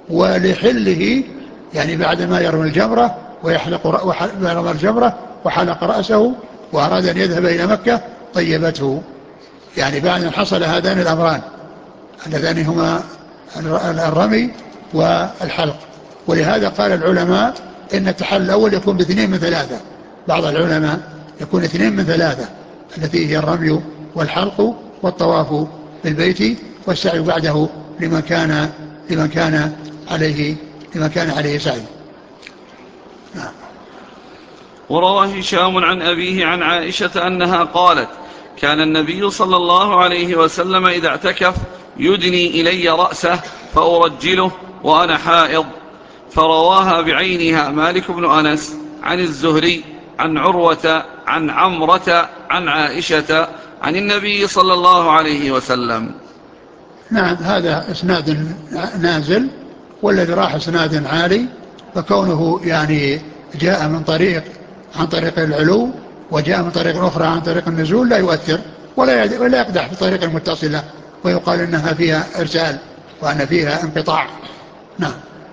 Speaker 2: ولحله يعني بعدما يرمي الجمرة ويحلق رمى الجمرة وحلق رأسه وأراد أن يذهب إلى مكة طيبته، يعني بعد أن حصل هذان الأمران اللذان هما الرمي والحلق. ولهذا قال العلماء إن التحلل الأول يكون باثنين من ثلاثة، بعض العلماء يكون اثنين من ثلاثة التي هي الرمي والحلق والطواف بالبيت والسعي بعده لمن كان لمن كان عليه لمن كان عليه سعي. نعم.
Speaker 1: وروى هشام عن أبيه عن عائشة أنها قالت: كان النبي صلى الله عليه وسلم إذا اعتكف يدني إلي رأسه فأرجله وأنا حائض. فرواها بعينها مالك بن أنس عن الزهري عن عروة عن عمرة عن عائشة عن النبي صلى الله عليه وسلم.
Speaker 2: نعم، هذا اسناد نازل، والذي راح اسناد عالي، فكونه يعني جاء من طريق عن طريق العلو وجاء من طريق أخرى عن طريق النزول لا يؤثر ولا ولا يقدح في الطريق المتصلة ويقال إنها فيها إرسال وأن فيها انقطاع. نعم.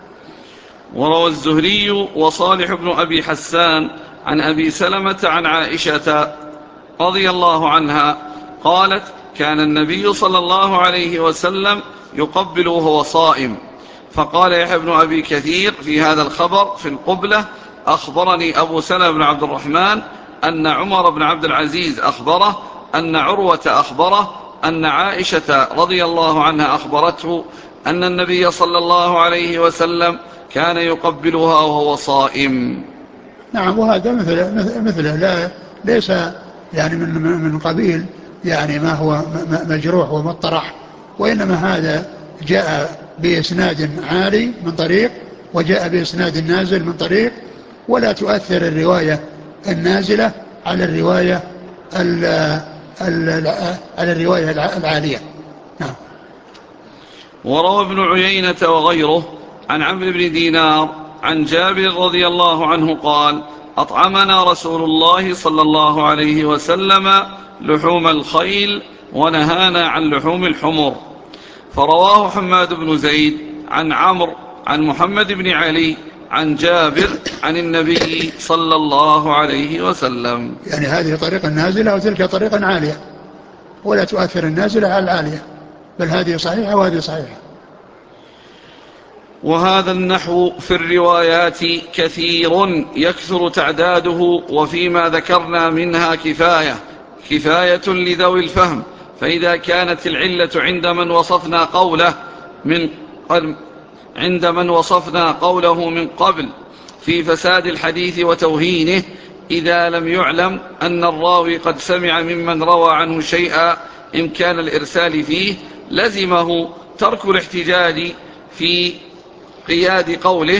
Speaker 1: وروى الزهري وصالح بن أبي حسان عن أبي سلمة عن عائشة رضي الله عنها قالت: كان النبي صلى الله عليه وسلم يقبل وهو صائم. فقال يحيى بن أبي كثير في هذا الخبر في القبلة: أخبرني أبو سلمة بن عبد الرحمن أن عمر بن عبد العزيز أخبره أن عروة أخبره أن عائشة رضي الله عنها أخبرته أن النبي صلى الله عليه وسلم كان يقبلها وهو صائم.
Speaker 2: نعم، وهذا مثله مثله لا ليس يعني من من قبيل يعني ما هو مجروح ومطرح، وإنما هذا جاء بإسناد عالي من طريق وجاء بإسناد النازل من طريق، ولا تؤثر الرواية النازلة على الرواية ال ال على الرواية العالية. نعم.
Speaker 1: وروى ابن عيينة وغيره عن عمرو بن دينار عن جابر رضي الله عنه قال: أطعمنا رسول الله صلى الله عليه وسلم لحوم الخيل ونهانا عن لحوم الحمر. فرواه حماد بن زيد عن عمرو عن محمد بن علي عن جابر عن النبي صلى الله عليه وسلم.
Speaker 2: يعني هذه طريقة نازلة وتلك طريقة عالية، ولا تؤثر النازلة على العالية، بل هذه صحيحة وهذه صحيحة.
Speaker 1: وهذا النحو في الروايات كثير يكثر تعداده، وفيما ذكرنا منها كفاية كفاية لذوي الفهم. فإذا كانت العلة عند من وصفنا قوله من عند من وصفنا قوله من قبل في فساد الحديث وتوهينه، إذا لم يعلم أن الراوي قد سمع ممن روى عنه شيئا إمكان الإرسال فيه، لزمه ترك الاحتجاج في قياد قوله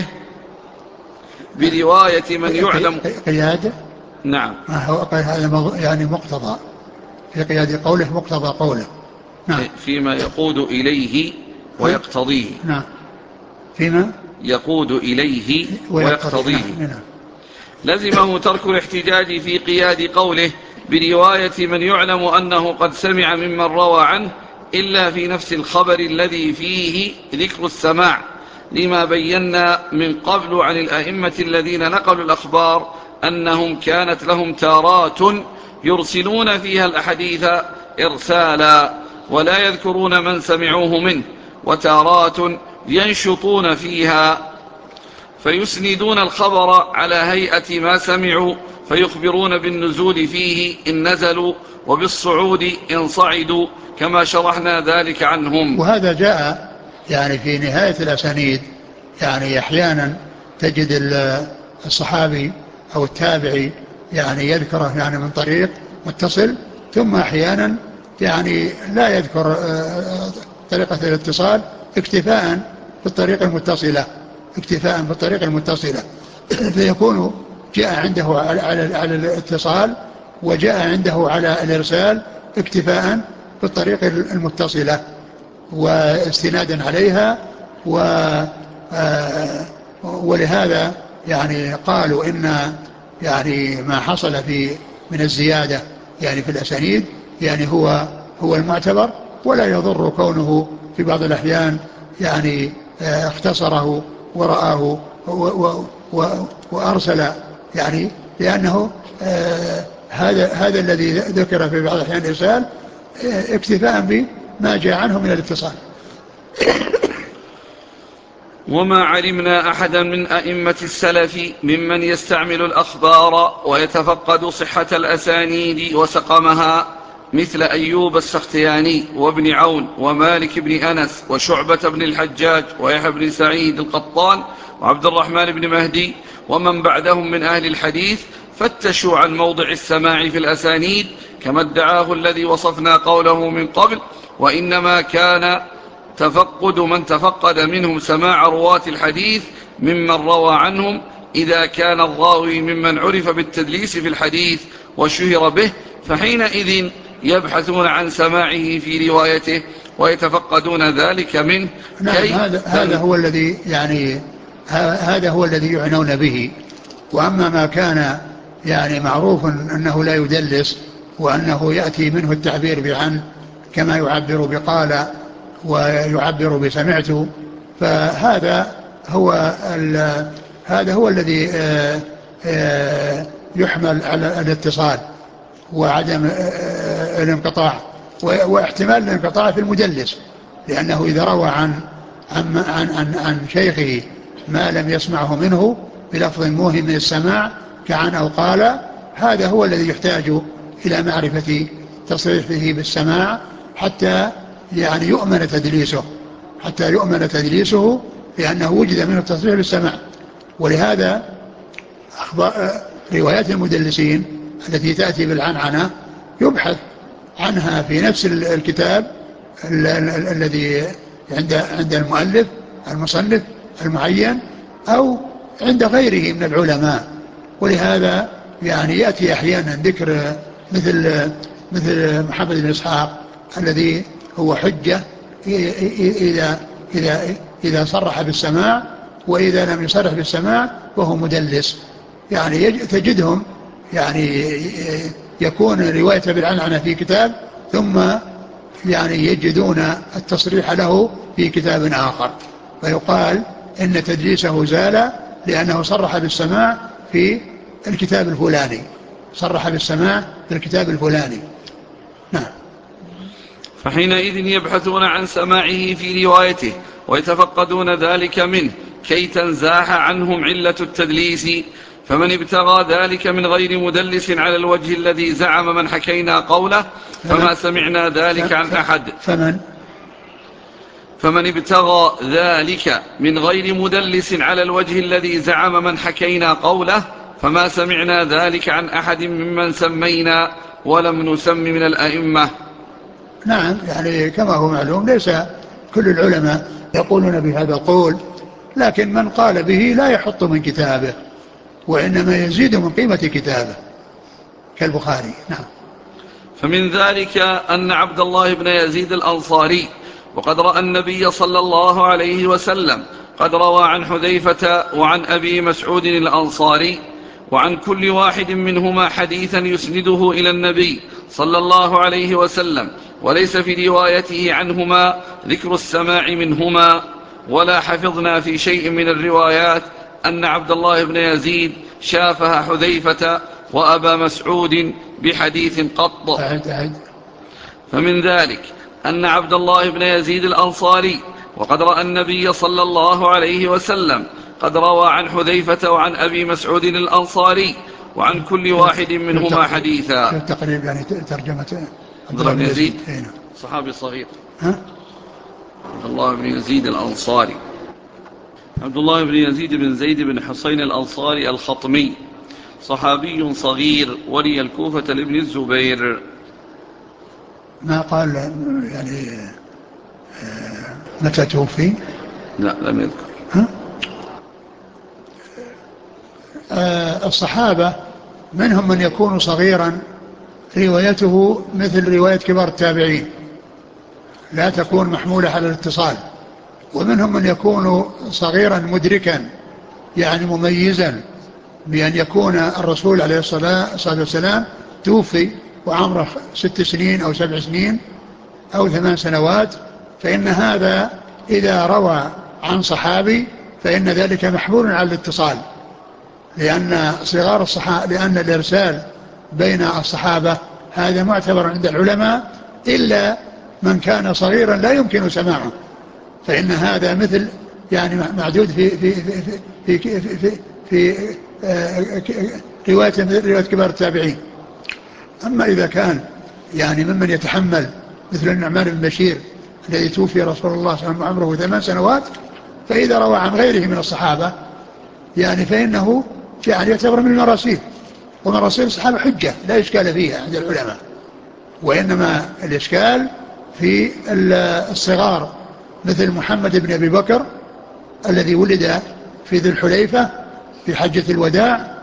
Speaker 1: برواية من يعلم.
Speaker 2: قياد
Speaker 1: نعم.
Speaker 2: هذا يعني مقتضى في قياد قوله، مقتضى قوله. نعم.
Speaker 1: فيما يقود إليه ويقتضيه.
Speaker 2: نعم. فيما
Speaker 1: يقود إليه ويقتضيه.
Speaker 2: نعم.
Speaker 1: لزمه ترك الاحتجاج في قياد قوله برواية من يعلم أنه قد سمع ممن روى عنه، إلا في نفس الخبر الذي فيه ذكر السماع، لما بينا من قبل عن الأئمة الذين نقلوا الأخبار أنهم كانت لهم تارات يرسلون فيها الأحاديث إرسالا ولا يذكرون من سمعوه منه، وتارات ينشطون فيها فيسندون الخبر على هيئة ما سمعوا، فيخبرون بالنزول فيه إن نزلوا وبالصعود إن صعدوا، كما شرحنا ذلك عنهم.
Speaker 2: وهذا جاء يعني في نهاية الأسانيد، يعني أحيانا تجد الصحابي أو التابعي يعني يذكره يعني من طريق متصل، ثم أحيانا يعني لا يذكر طريقة الاتصال اكتفاء بالطريق المتصلة اكتفاء بالطريق المتصلة فيكون جاء عنده على الاتصال وجاء عنده على الإرسال اكتفاء بالطريق المتصلة واستنادا عليها. و ولهذا يعني قالوا إن يعني ما حصل في من الزيادة يعني في الأسانيد يعني هو هو المعتبر، ولا يضر كونه في بعض الأحيان يعني اختصره ورآه وأرسل، يعني لأنه هذا هذا الذي ذكر في بعض الأحيان الإرسال اكتفاء بما جاء عنه من الاتصال.
Speaker 1: وما علمنا أحدا من أئمة السلف ممن يستعمل الأخبار ويتفقد صحة الأسانيد وسقمها، مثل أيوب السختياني وابن عون ومالك بن أنس وشعبة بن الحجاج ويحيى بن سعيد القطان وعبد الرحمن بن مهدي ومن بعدهم من أهل الحديث، فتشوا عن موضع السماع في الأسانيد كما ادعاه الذي وصفنا قوله من قبل، وإنما كان تفقد من تفقد منهم سماع رواة الحديث ممن روى عنهم، إذا كان الراوي ممن عرف بالتدليس في الحديث وشهر به، فحينئذ يبحثون عن سماعه في روايته ويتفقدون ذلك منه.
Speaker 2: نعم. هذا, هذا هو الذي يعني هذا هو الذي يعنون به. وأما ما كان يعني معروف أنه لا يدلس وأنه يأتي منه التعبير بعن كما يعبر بقال ويعبر بسمعت، فهذا هو هذا هو الذي يحمل على الاتصال وعدم الانقطاع، واحتمال الانقطاع في المدلس، لأنه إذا روى عن عن عن عن, عن شيخه ما لم يسمعه منه بلفظ موهم من السماع كعن أو قال، هذا هو الذي يحتاج إلى معرفة تصريحه بالسماع حتى يعني يؤمن تدليسه حتى يؤمن تدليسه لأنه وجد منه التصريح بالسماع. ولهذا روايات المدلسين التي تأتي بالعنعنة يبحث عنها في نفس الكتاب الذي عند عند المؤلف المصنف المعين، أو عند غيره من العلماء. ولهذا يعني يأتي أحيانا ذكر مثل مثل محمد بن إسحاق الذي هو حجة إذا إذا إذا صرح بالسماع، وإذا لم يصرح بالسماع وهو مدلس. يعني تجدهم يعني يكون رواية بالعنعنة في كتاب، ثم يعني يجدون التصريح له في كتاب آخر، فيقال إن تدليسه زال لأنه صرح بالسماع في الكتاب الفلاني، صرح بالسماع في الكتاب الفلاني. نعم.
Speaker 1: فحينئذ يبحثون عن سماعه في روايته ويتفقدون ذلك منه كي تنزاح عنهم علة التدليس. فمن ابتغى ذلك من غير مدلس على الوجه الذي زعم من حكينا قوله فما سمعنا ذلك عن أحد.
Speaker 2: فمن
Speaker 1: فمن ابتغى ذلك من غير مدلس على الوجه الذي زعم من حكينا قوله فما سمعنا ذلك عن أحد ممن سمينا ولم نسم من الأئمة.
Speaker 2: نعم، يعني كما هو معلوم ليس كل العلماء يقولون بهذا القول، لكن من قال به لا يحط من كتابه، وإنما يزيد من قيمة كتابه كالبخاري. نعم.
Speaker 1: فمن ذلك أن عبد الله بن يزيد الأنصاري وقد رأى النبي صلى الله عليه وسلم قد روى عن حذيفة وعن أبي مسعود الأنصاري، وعن كل واحد منهما حديثا يسنده إلى النبي صلى الله عليه وسلم، وليس في روايته عنهما ذكر السماع منهما. ولا حفظنا في شيء من الروايات أن عبد الله بن يزيد شافه حذيفة وأبا مسعود بحديث قط.
Speaker 2: أعد أعد.
Speaker 1: فمن ذلك أن عبد الله بن يزيد الأنصاري وقد رأى النبي صلى الله عليه وسلم قد روى عن حذيفة وعن أبي مسعود الأنصاري، وعن كل واحد منهما حديثا.
Speaker 2: تقريبا يعني ترجمة
Speaker 1: عبد الله بن يزيد صحابي صغير.
Speaker 2: ها؟
Speaker 1: عبد الله بن يزيد الأنصاري عبد الله بن يزيد بن زيد بن حسين الأنصاري الخطمي، صحابي صغير، ولي الكوفة لابن الزبير.
Speaker 2: ما قال يعني متى توفي؟
Speaker 1: لا لم يذكر.
Speaker 2: ها؟ آه الصحابة منهم من يكون صغيرا روايته مثل رواية كبار التابعين لا تكون محمولة على الاتصال، ومنهم من يكون صغيرا مدركا يعني مميزا بأن يكون الرسول عليه الصلاة والسلام توفي وعمره ست سنين أو سبع سنين أو ثمان سنوات، فإن هذا إذا روى عن صحابي فإن ذلك محمول على الاتصال، لأن صغار الصحابة لأن الإرسال بين الصحابة هذا معتبر عند العلماء إلا من كان صغيرا لا يمكن سماعه، فإن هذا مثل يعني معدود في في في في في, في, في رواية رواية كبار التابعين. أما إذا كان يعني ممن يتحمل مثل النعمان بن بشير الذي توفي رسول الله صلى الله عليه وسلم عمره ثمان سنوات، فإذا روى عن غيره من الصحابة يعني فإنه يعني يعتبر من المراسيل، ومراسيل الصحابة حجة لا إشكال فيها عند العلماء، وإنما الإشكال في الصغار مثل محمد بن أبي بكر الذي ولد في ذي الحليفة في حجة الوداع،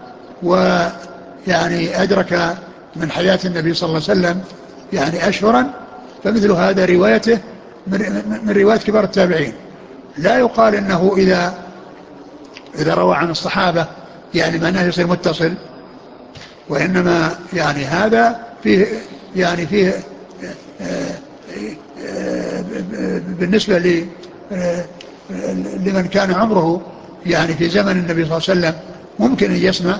Speaker 2: ويعني أدرك من حياة النبي صلى الله عليه وسلم يعني أشهرا، فمثل هذا روايته من رواية كبار التابعين. لا يقال إنه إذا إذا روى عن الصحابة يعني ما أنه يصير متصل، وإنما يعني هذا فيه يعني فيه بالنسبة لمن كان عمره يعني في زمن النبي صلى الله عليه وسلم ممكن أن يسمع،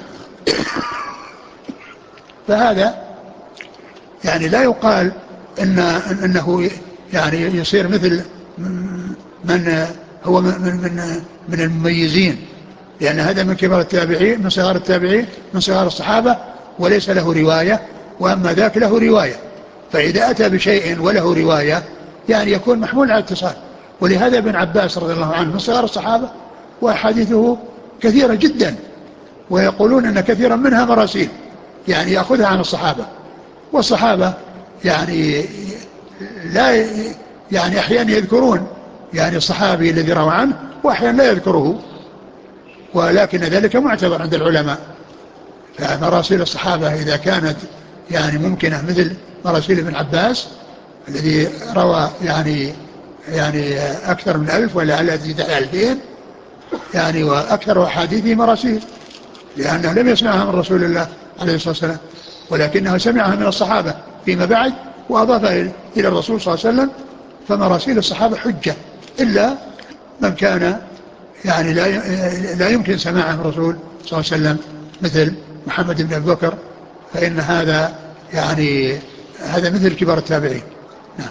Speaker 2: فهذا يعني لا يقال إن أنه يعني يصير مثل من هو من من من المميزين، لأن هذا من كبار التابعين من صغار التابعين من صغار الصحابة وليس له رواية، وأما ذاك له رواية، فإذا أتى بشيء وله رواية يعني يكون محمول على الاتصال. ولهذا ابن عباس رضي الله عنه من صغار الصحابة وأحاديثه كثيرة جدا، ويقولون أن كثيرا منها مراسيل يعني يأخذها عن الصحابة، والصحابة يعني لا يعني أحيانا يذكرون يعني الصحابي الذي روى عنه وأحيانا لا يذكره. ولكن ذلك معتبر عند العلماء. فمراسيل الصحابة إذا كانت يعني ممكنة مثل مراسيل ابن عباس الذي روى يعني يعني أكثر من ألف ولا الذي تزيد ألفين يعني، وأكثر أحاديثه مراسيل، لأنه لم يسمعها من رسول الله عليه الصلاة والسلام، ولكنه سمعها من الصحابة فيما بعد وأضافها إلى الرسول صلى الله عليه وسلم. فمراسيل الصحابة حجة، إلا من كان يعني لا لا يمكن سماعه من الرسول صلى الله عليه وسلم مثل محمد بن أبي بكر، فإن هذا يعني هذا مثل كبار التابعين. نعم.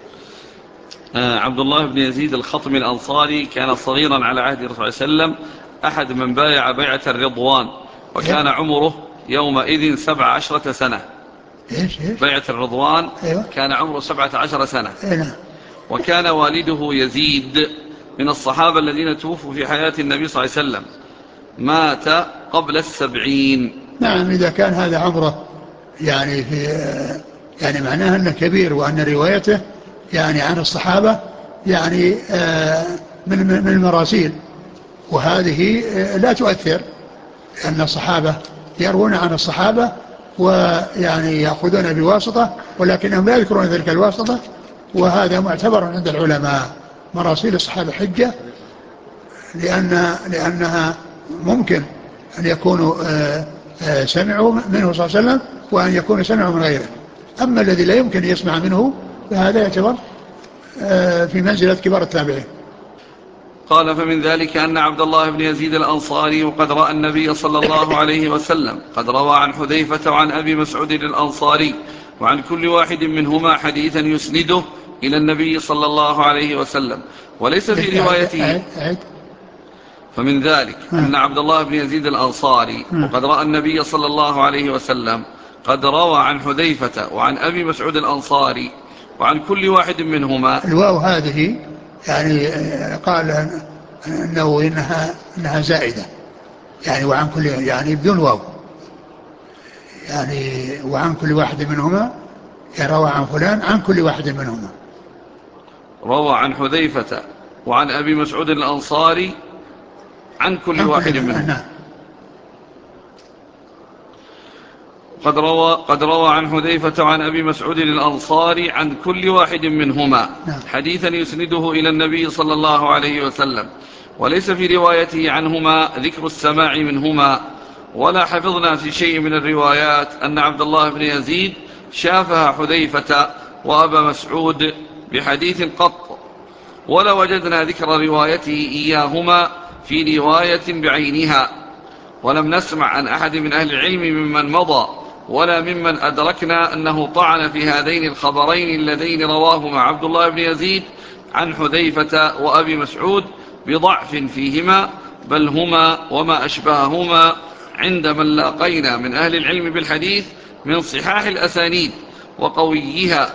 Speaker 1: آه عبد الله بن يزيد الخطمي الأنصاري كان صغيرا على عهد الرسول صلى الله عليه وسلم، أحد من بايع بيعة الرضوان، وكان
Speaker 2: إيه؟
Speaker 1: عمره يومئذ سبع عشرة سنة.
Speaker 2: إيش إيش؟
Speaker 1: بيعة الرضوان.
Speaker 2: أيوة.
Speaker 1: كان عمره سبعة عشر سنة.
Speaker 2: إيه نعم.
Speaker 1: وكان والده يزيد من الصحابة الذين توفوا في حياة النبي صلى الله عليه وسلم، مات قبل السبعين.
Speaker 2: نعم، إذا كان هذا عمره يعني في يعني معناه أنه كبير، وأن روايته يعني عن الصحابة يعني من من المراسيل، وهذه لا تؤثر، لأن الصحابة يروون عن الصحابة ويعني يأخذون بواسطة، ولكنهم لا يذكرون ذلك الواسطة، وهذا معتبر عند العلماء. مراسيل الصحابة حجة، لأن لأنها ممكن أن يكونوا سمعوا منه صلى الله عليه وسلم، وأن يكونوا سمعوا من غيره. أما الذي لا يمكن يسمع منه فهذا يعتبر في منزلة كبار التابعين.
Speaker 1: قال: فمن ذلك أن عبد الله بن يزيد الأنصاري وقد رأى النبي صلى الله عليه وسلم، قد روى عن حذيفة وعن أبي مسعود الأنصاري، وعن كل واحد منهما حديثا يسنده إلى النبي صلى الله عليه وسلم، وليس في روايته. فمن ذلك أن عبد الله بن يزيد الأنصاري وقد رأى النبي صلى الله عليه وسلم، قد روى عن حذيفة وعن أبي مسعود الأنصاري، وعن كل واحد منهما.
Speaker 2: الواو هذه يعني قال أنه إنها, إنها زائدة، يعني وعن كل يعني بدون واو، يعني وعن كل واحد منهما، روى عن فلان عن كل واحد منهما.
Speaker 1: روى عن حذيفة وعن أبي مسعود الأنصاري عن كل عن واحد كل منهما. قد روى, قد روى عن حذيفة وعن أبي مسعود الأنصاري عن كل واحد منهما حديثا يسنده إلى النبي صلى الله عليه وسلم، وليس في روايته عنهما ذكر السماع منهما. ولا حفظنا في شيء من الروايات أن عبد الله بن يزيد شافها حذيفة وأبا مسعود بحديث قط، ولا وجدنا ذكر روايته إياهما في رواية بعينها. ولم نسمع عن أحد من أهل العلم ممن مضى ولا ممن أدركنا أنه طعن في هذين الخبرين اللذين رواهما عبد الله بن يزيد عن حذيفة وأبي مسعود بضعف فيهما، بل هما وما أشبههما عند من لاقينا من أهل العلم بالحديث من صحاح الأسانيد وقويها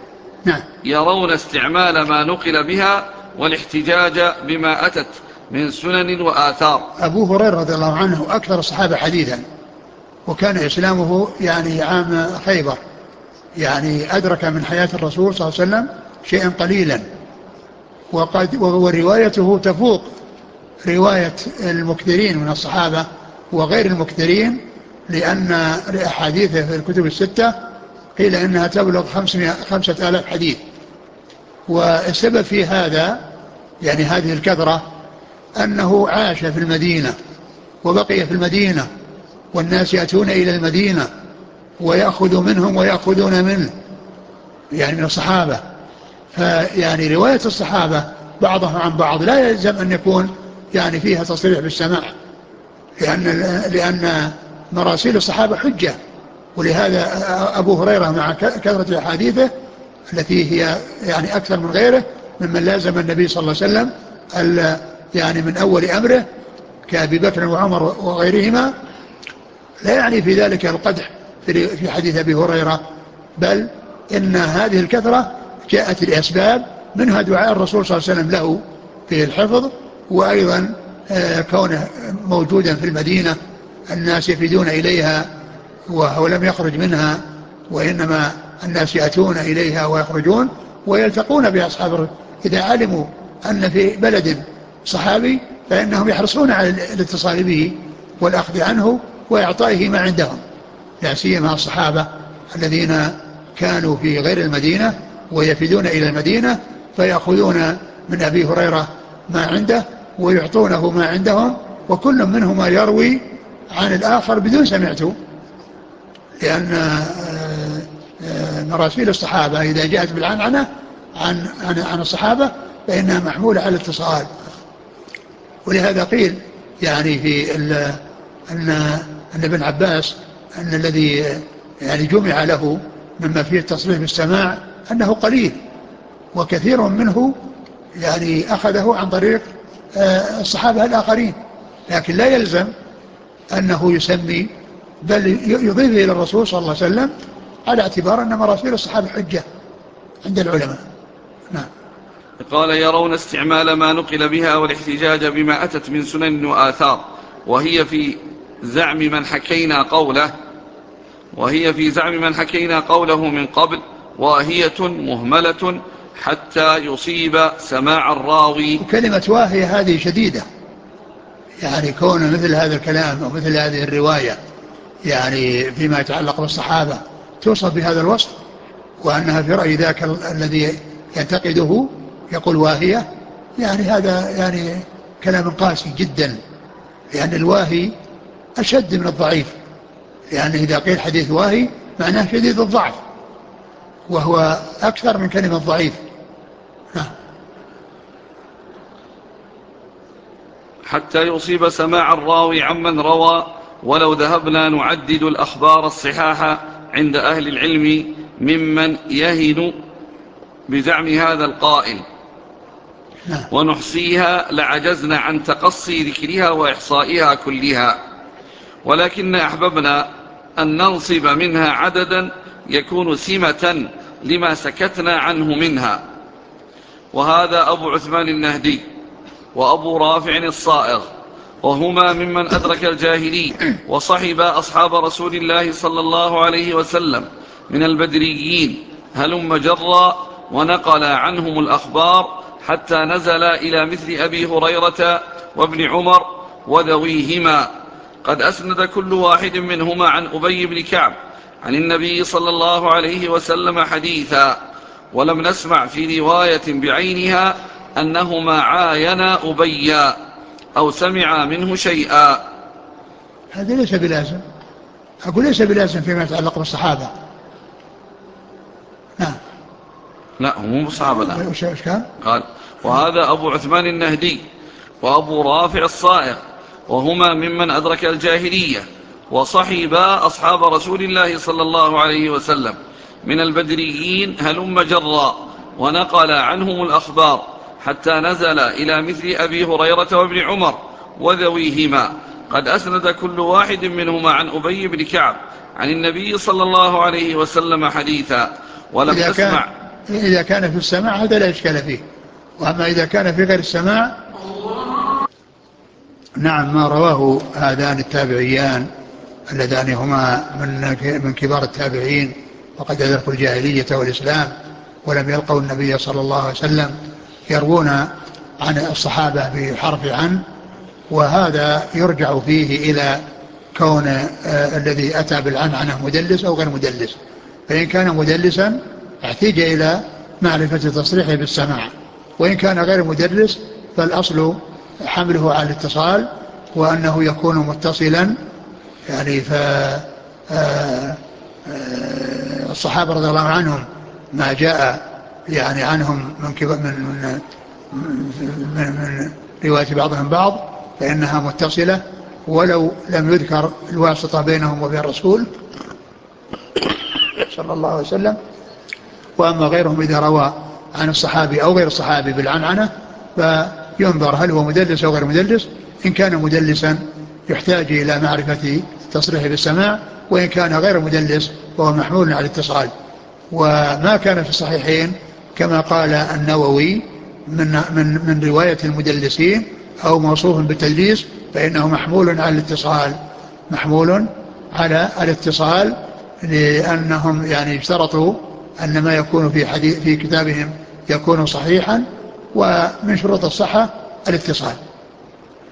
Speaker 1: يرون استعمال ما نقل بها والاحتجاج بما أتت من سنن وآثار.
Speaker 2: أبو هريرة رضي الله عنه أكثر الصحابة حديثا، وكان إسلامه يعني عام خيبر، يعني أدرك من حياة الرسول صلى الله عليه وسلم شيئا قليلا، وقد وروايته تفوق رواية المكثرين من الصحابة وغير المكثرين، لأن أحاديثه في الكتب الستة قيل إنها تبلغ خمسة آلاف حديث. والسبب في هذا يعني هذه الكثرة أنه عاش في المدينة وبقي في المدينة، والناس يأتون إلى المدينة ويأخذ منهم ويأخذون منه، يعني من الصحابة. فيعني رواية الصحابة بعضهم عن بعض لا يلزم أن يكون يعني فيها تصريح بالسماع، لأن, لأن مراسيل الصحابة حجة. ولهذا أبو هريرة مع كثرة أحاديثه التي هي يعني أكثر من غيره ممن لازم النبي صلى الله عليه وسلم يعني من أول أمره كأبي بكر وعمر وغيرهما، لا يعني في ذلك القدح في حديث أبي هريرة، بل إن هذه الكثرة جاءت لأسباب، منها دعاء الرسول صلى الله عليه وسلم له في الحفظ، وأيضا كونه موجودا في المدينة الناس يفيدون إليها وهو لم يخرج منها، وإنما الناس يأتون إليها ويخرجون ويلتقون بأصحاب. إذا علموا أن في بلد صحابي فإنهم يحرصون على الاتصال به والأخذ عنه وإعطائه ما عندهم، لا سيما الصحابة الذين كانوا في غير المدينة ويفدون إلى المدينة فيأخذون من أبي هريرة ما عنده ويعطونه ما عندهم، وكل منهما يروي عن الآخر بدون سمعته، لأن مراسيل الصحابة إذا جاءت بالعنعنة عن, عن, عن الصحابة فإنها محمولة على الاتصال. ولهذا قيل يعني في أن, أن ابن عباس أن الذي يعني جمع له مما فيه التصريح بالسماع أنه قليل، وكثير منه يعني أخذه عن طريق الصحابة الآخرين، لكن لا يلزم أنه يسمي، بل يضيف إلى الرسول صلى الله عليه وسلم على اعتبار أن مراسيل الصحابة حجة عند العلماء. نعم.
Speaker 1: قال يرون استعمال ما نقل بها والاحتجاج بما أتت من سنن وآثار، وهي في زعم من حكينا قوله وهي في زعم من حكينا قوله من قبل واهية مهملة حتى يصيب سماع الراوي.
Speaker 2: وكلمة واهية هذه شديدة، يعني كون مثل هذا الكلام أو مثل هذه الرواية يعني فيما يتعلق بالصحابة توصف بهذا الوصف، وأنها في رأي ذاك الذي ينتقده يقول واهية، يعني هذا يعني كلام قاسي جدا، لأن الواهي أشد من الضعيف، لأن إذا قيل حديث واهي معناه شديد الضعف، وهو أكثر من كلمة ضعيف.
Speaker 1: حتى يصيب سماع الراوي عمن روى، ولو ذهبنا نعدد الأخبار الصحاحة عند أهل العلم ممن يهن بزعم هذا القائل ونحصيها لعجزنا عن تقصي ذكرها وإحصائها كلها، ولكن أحببنا أن ننصب منها عددا يكون سمة لما سكتنا عنه منها. وهذا أبو عثمان النهدي وأبو رافع الصائغ، وهما ممن أدرك الجاهلي وصحب أصحاب رسول الله صلى الله عليه وسلم من البدريين هلم جرا، ونقل عنهم الأخبار حتى نزل إلى مثل أبي هريرة وابن عمر وذويهما. قد أسند كل واحد منهما عن أبي بن كعب عن النبي صلى الله عليه وسلم حديثا، ولم نسمع في رواية بعينها أنهما عاينا أبيا أو سمع منه شيئا.
Speaker 2: هذا ليس بلازم، أقول ليس بلازم فيما يتعلق بالصحابة. نعم.
Speaker 1: لا هم بالصحابة. لا.
Speaker 2: وش كان؟
Speaker 1: قال وهذا أبو عثمان النهدي وأبو رافع الصائغ، وهما ممن أدرك الجاهلية وصحبا أصحاب رسول الله صلى الله عليه وسلم من البدريين هلم جرا، ونقل عنهم الأخبار حتى نزل إلى مثل أبي هريرة وابن عمر وذويهما. قد أسند كل واحد منهما عن أبي بن كعب عن النبي صلى الله عليه وسلم حديثا، ولم
Speaker 2: إذا
Speaker 1: نسمع.
Speaker 2: كان إذا كان في السماع هذا لا إشكال فيه، وأما إذا كان في غير السماع، نعم، ما رواه هذان التابعيان اللذان هما من من كبار التابعين وقد أدركوا الجاهلية والإسلام ولم يلقوا النبي صلى الله عليه وسلم، يروون عن الصحابة بحرف عن، وهذا يرجع فيه إلى كون آه الذي أتى بالعنعنة مدلس أو غير مدلس، فإن كان مدلسا احتاج إلى معرفة تصريحه بالسماع، وإن كان غير مدلس فالأصل حمله على الاتصال وأنه يكون متصلا. يعني فالصحابة رضي الله عنهم ما جاء يعني عنهم من, من, من, من رواية بعضهم بعض فإنها متصلة ولو لم يذكر الواسطة بينهم وبين الرسول صلى الله عليه وسلم. وأما غيرهم إذا روى عن الصحابي أو غير الصحابي بالعنعنة فينظر هل هو مدلس أو غير مدلس. إن كان مدلسا يحتاج إلى معرفة تصريح بالسماع، وإن كان غير مدلس فهو محمول على الاتصال. وما كان في الصحيحين كما قال النووي من, من, من رواية المدلسين أو موصوف بالتدليس فإنه محمول على الاتصال، محمول على الاتصال، لأنهم يعني اشترطوا أن ما يكون في, حديث في كتابهم يكون صحيحا، ومن شروط الصحة الاتصال.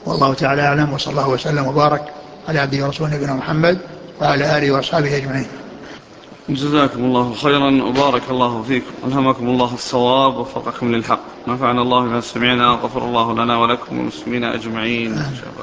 Speaker 2: والله تعالى أعلم، وصلى الله وسلم وبارك على عبده ورسوله نبينا محمد وعلى آله وأصحابه أجمعين.
Speaker 1: جزاكم الله خيرا وبارك الله فيكم، ألهمكم الله الصواب ووفقكم للحق، نفعنا الله بما سمعنا وغفر الله لنا ولكم والمسلمين أجمعين.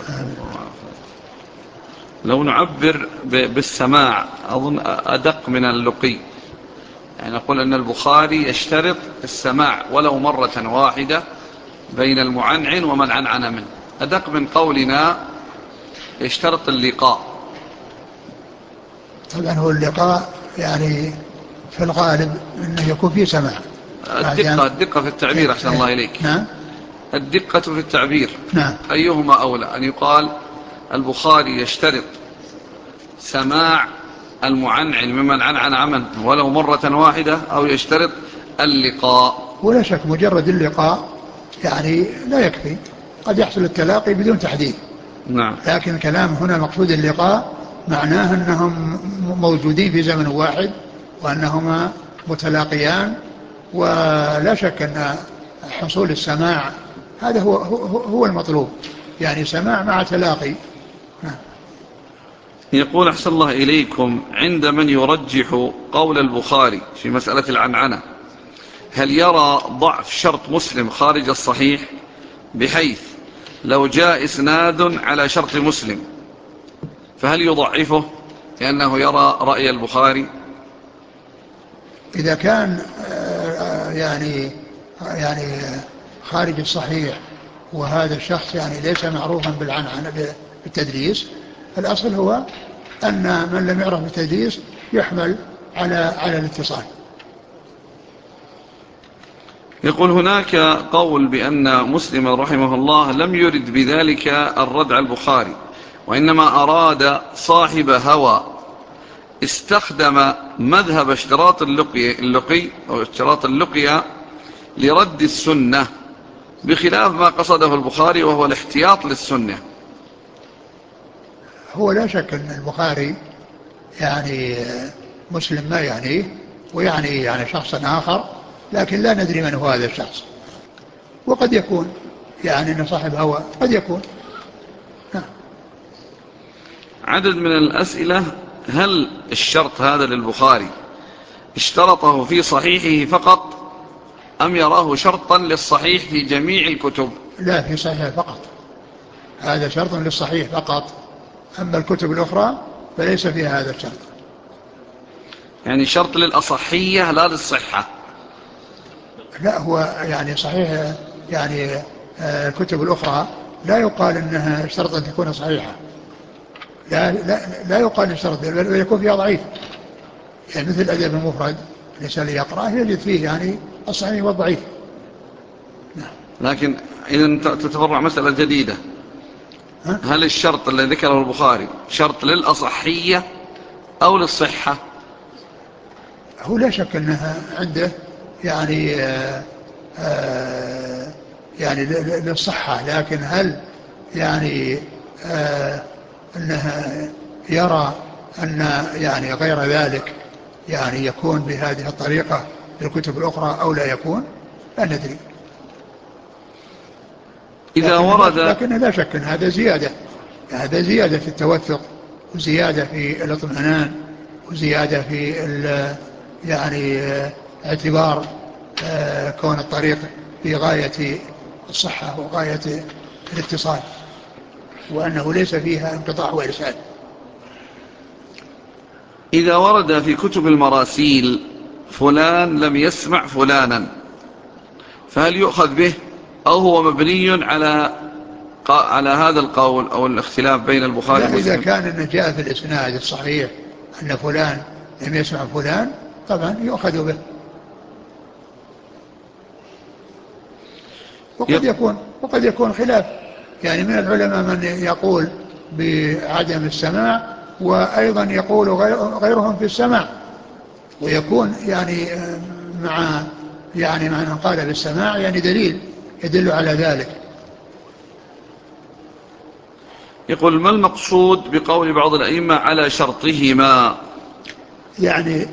Speaker 1: لو نعبر بالسماع أظن أدق من اللقي، يعني نقول أن البخاري يشترط السماع ولو مرة واحدة بين المعنعن ومن عنعن منه، أدق من قولنا يشترط اللقاء.
Speaker 2: طبعا هو اللقاء يعني في الغالب أنه يكون فيه سماع.
Speaker 1: الدقة, الدقة في التعبير أحسن الله إليك.
Speaker 2: نعم.
Speaker 1: الدقة في التعبير.
Speaker 2: نعم.
Speaker 1: أيهما أولى، أن يقال البخاري يشترط سماع المعنعن ممن عنعن عمن ولو مرة واحدة، أو يشترط اللقاء؟
Speaker 2: ولا شك مجرد اللقاء يعني لا يكفي، قد يحصل التلاقي بدون تحديد.
Speaker 1: نعم.
Speaker 2: لكن الكلام هنا مقصود اللقاء معناه أنهم موجودين في زمن واحد وأنهما متلاقيان، ولا شك أن حصول السماع هذا هو, هو, هو المطلوب، يعني سماع مع تلاقي. نعم.
Speaker 1: يقول أحسن الله إليكم، عند من يرجح قول البخاري في مسألة العنعنة، هل يرى ضعف شرط مسلم خارج الصحيح، بحيث لو جاء إسناد على شرط مسلم فهل يضعفه لأنه يرى رأي البخاري؟
Speaker 2: إذا كان يعني يعني خارج الصحيح وهذا الشخص يعني ليس معروفا بالعنعنة بالتدليس، الأصل هو أن من لم يعرف بالتدليس يحمل على على الاتصال.
Speaker 1: يقول هناك قول بأن مسلم رحمه الله لم يرد بذلك الردع البخاري، وإنما أراد صاحب هوى استخدم مذهب اشتراط اللقي, اللقي أو اشتراط اللقية لرد السنة، بخلاف ما قصده البخاري وهو الاحتياط للسنة.
Speaker 2: هو لا شك أن البخاري يعني مسلم ما يعنيه، ويعني يعني شخصا آخر، لكن لا ندري من هو هذا الشخص، وقد يكون يعني أنه صاحب هوى، قد يكون.
Speaker 1: عدد من الأسئلة: هل الشرط هذا للبخاري اشترطه في صحيحه فقط، أم يراه شرطا للصحيح في جميع الكتب؟
Speaker 2: لا، في صحيح فقط، هذا شرط للصحيح فقط، أما الكتب الأخرى فليس فيها هذا الشرط.
Speaker 1: يعني شرط للأصحية لا للصحة؟
Speaker 2: لا، هو يعني صحيح، يعني الكتب الأخرى لا يقال أنها اشترط أن تكون صحيحة، لا, لا, لا يقال اشترط، بل يكون فيها ضعيف، يعني مثل الأدب المفرد الإنسان يقرأه يجد فيه يعني الصحيح والضعيف.
Speaker 1: لكن إذا تتبرع مسألة جديدة، هل الشرط الذي ذكره البخاري شرط للأصحية أو للصحة؟
Speaker 2: هو لا شك أنها عنده يعني آآ آآ يعني للصحة، لكن هل يعني أنها يرى أن يعني غير ذلك يعني يكون بهذه الطريقة في الكتب الأخرى أو لا يكون، لا ندري.
Speaker 1: إذا
Speaker 2: لكن
Speaker 1: ورد
Speaker 2: لكن لا شك أن هذا زيادة، هذا زيادة في التوثق، وزيادة في الاطمئنان، وزيادة في يعني اعتبار كون الطريق في غاية الصحة وغاية الاتصال، وأنه ليس فيها انقطاع وإرسال.
Speaker 1: إذا ورد في كتب المراسيل فلان لم يسمع فلانا، فهل يؤخذ به أو هو مبني على على هذا القول أو الاختلاف بين البخاري
Speaker 2: لا، إذا
Speaker 1: ومسلم؟
Speaker 2: كان أنه جاء في الإسناد الصحيح أن فلان لم يسمع فلان طبعا يؤخذ به. وقد يكون وقد يكون خلاف، يعني من العلماء من يقول بعدم السماع، وأيضا يقول غيرهم في السماع، ويكون يعني مع يعني مع من قال بالسماع يعني دليل يدل على ذلك.
Speaker 1: يقول: ما المقصود بقول بعض الأئمة على شرطهما؟
Speaker 2: يعني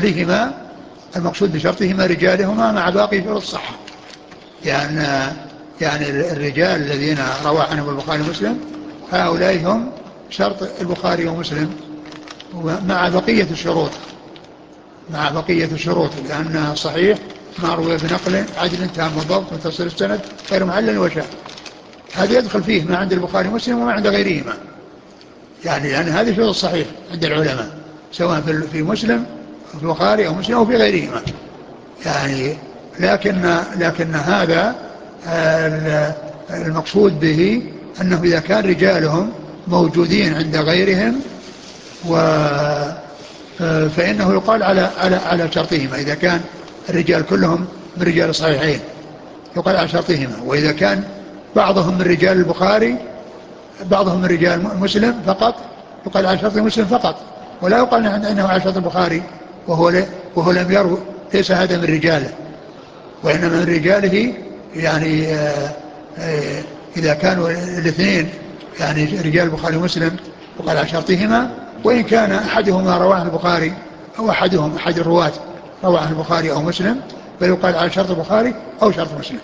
Speaker 2: رجالهما، المقصود بشرطهما رجالهما مع باقي شروط الصحة، يعني يعني الرجال الذين روى عنهم البخاري ومسلم هؤلاء هم شرط البخاري ومسلم مع بقية الشروط، مع بقية الشروط، لأن صحيح ما روي بنقل عدل تام الضبط متصل السند غير معلل وشاذ، هذا يدخل فيه ما عند البخاري ومسلم وما عند غيرهما، يعني يعني هذه شروط الصحيح عند العلماء سواء في في مسلم أو في البخاري أو مسلم أو في غيرهما يعني. لكن لكن هذا المقصود به أنه إذا كان رجالهم موجودين عند غيرهم و فإنه يقال على على على شرطهما، إذا كان الرجال كلهم من رجال الصحيحين يقال على شرطهما، وإذا كان بعضهم من رجال البخاري بعضهم من رجال مسلم فقط يقال على شرط مسلم فقط، ولا يقال أنه على شرط البخاري وهو وهو لم يروي، ليس هذا من رجاله، وإنما من رجاله يعني آآ آآ إذا كانوا الاثنين يعني رجال البخاري ومسلم وقال على شرطهما، وإن كان أحدهما رواه البخاري أو أحدهم أحد الرواة رواه عن البخاري أو مسلم فيقال على شرط البخاري أو شرط مسلم،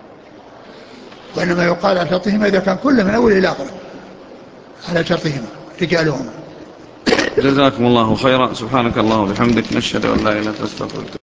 Speaker 2: وإنما يقال على شرطهما إذا كان كل من أول إلى آخر على شرطهما رجالهما.
Speaker 1: جزاكم الله خيرا. سبحانك الله وبحمدك، نشهد أن لا إله إلا أنت، نستغفرك.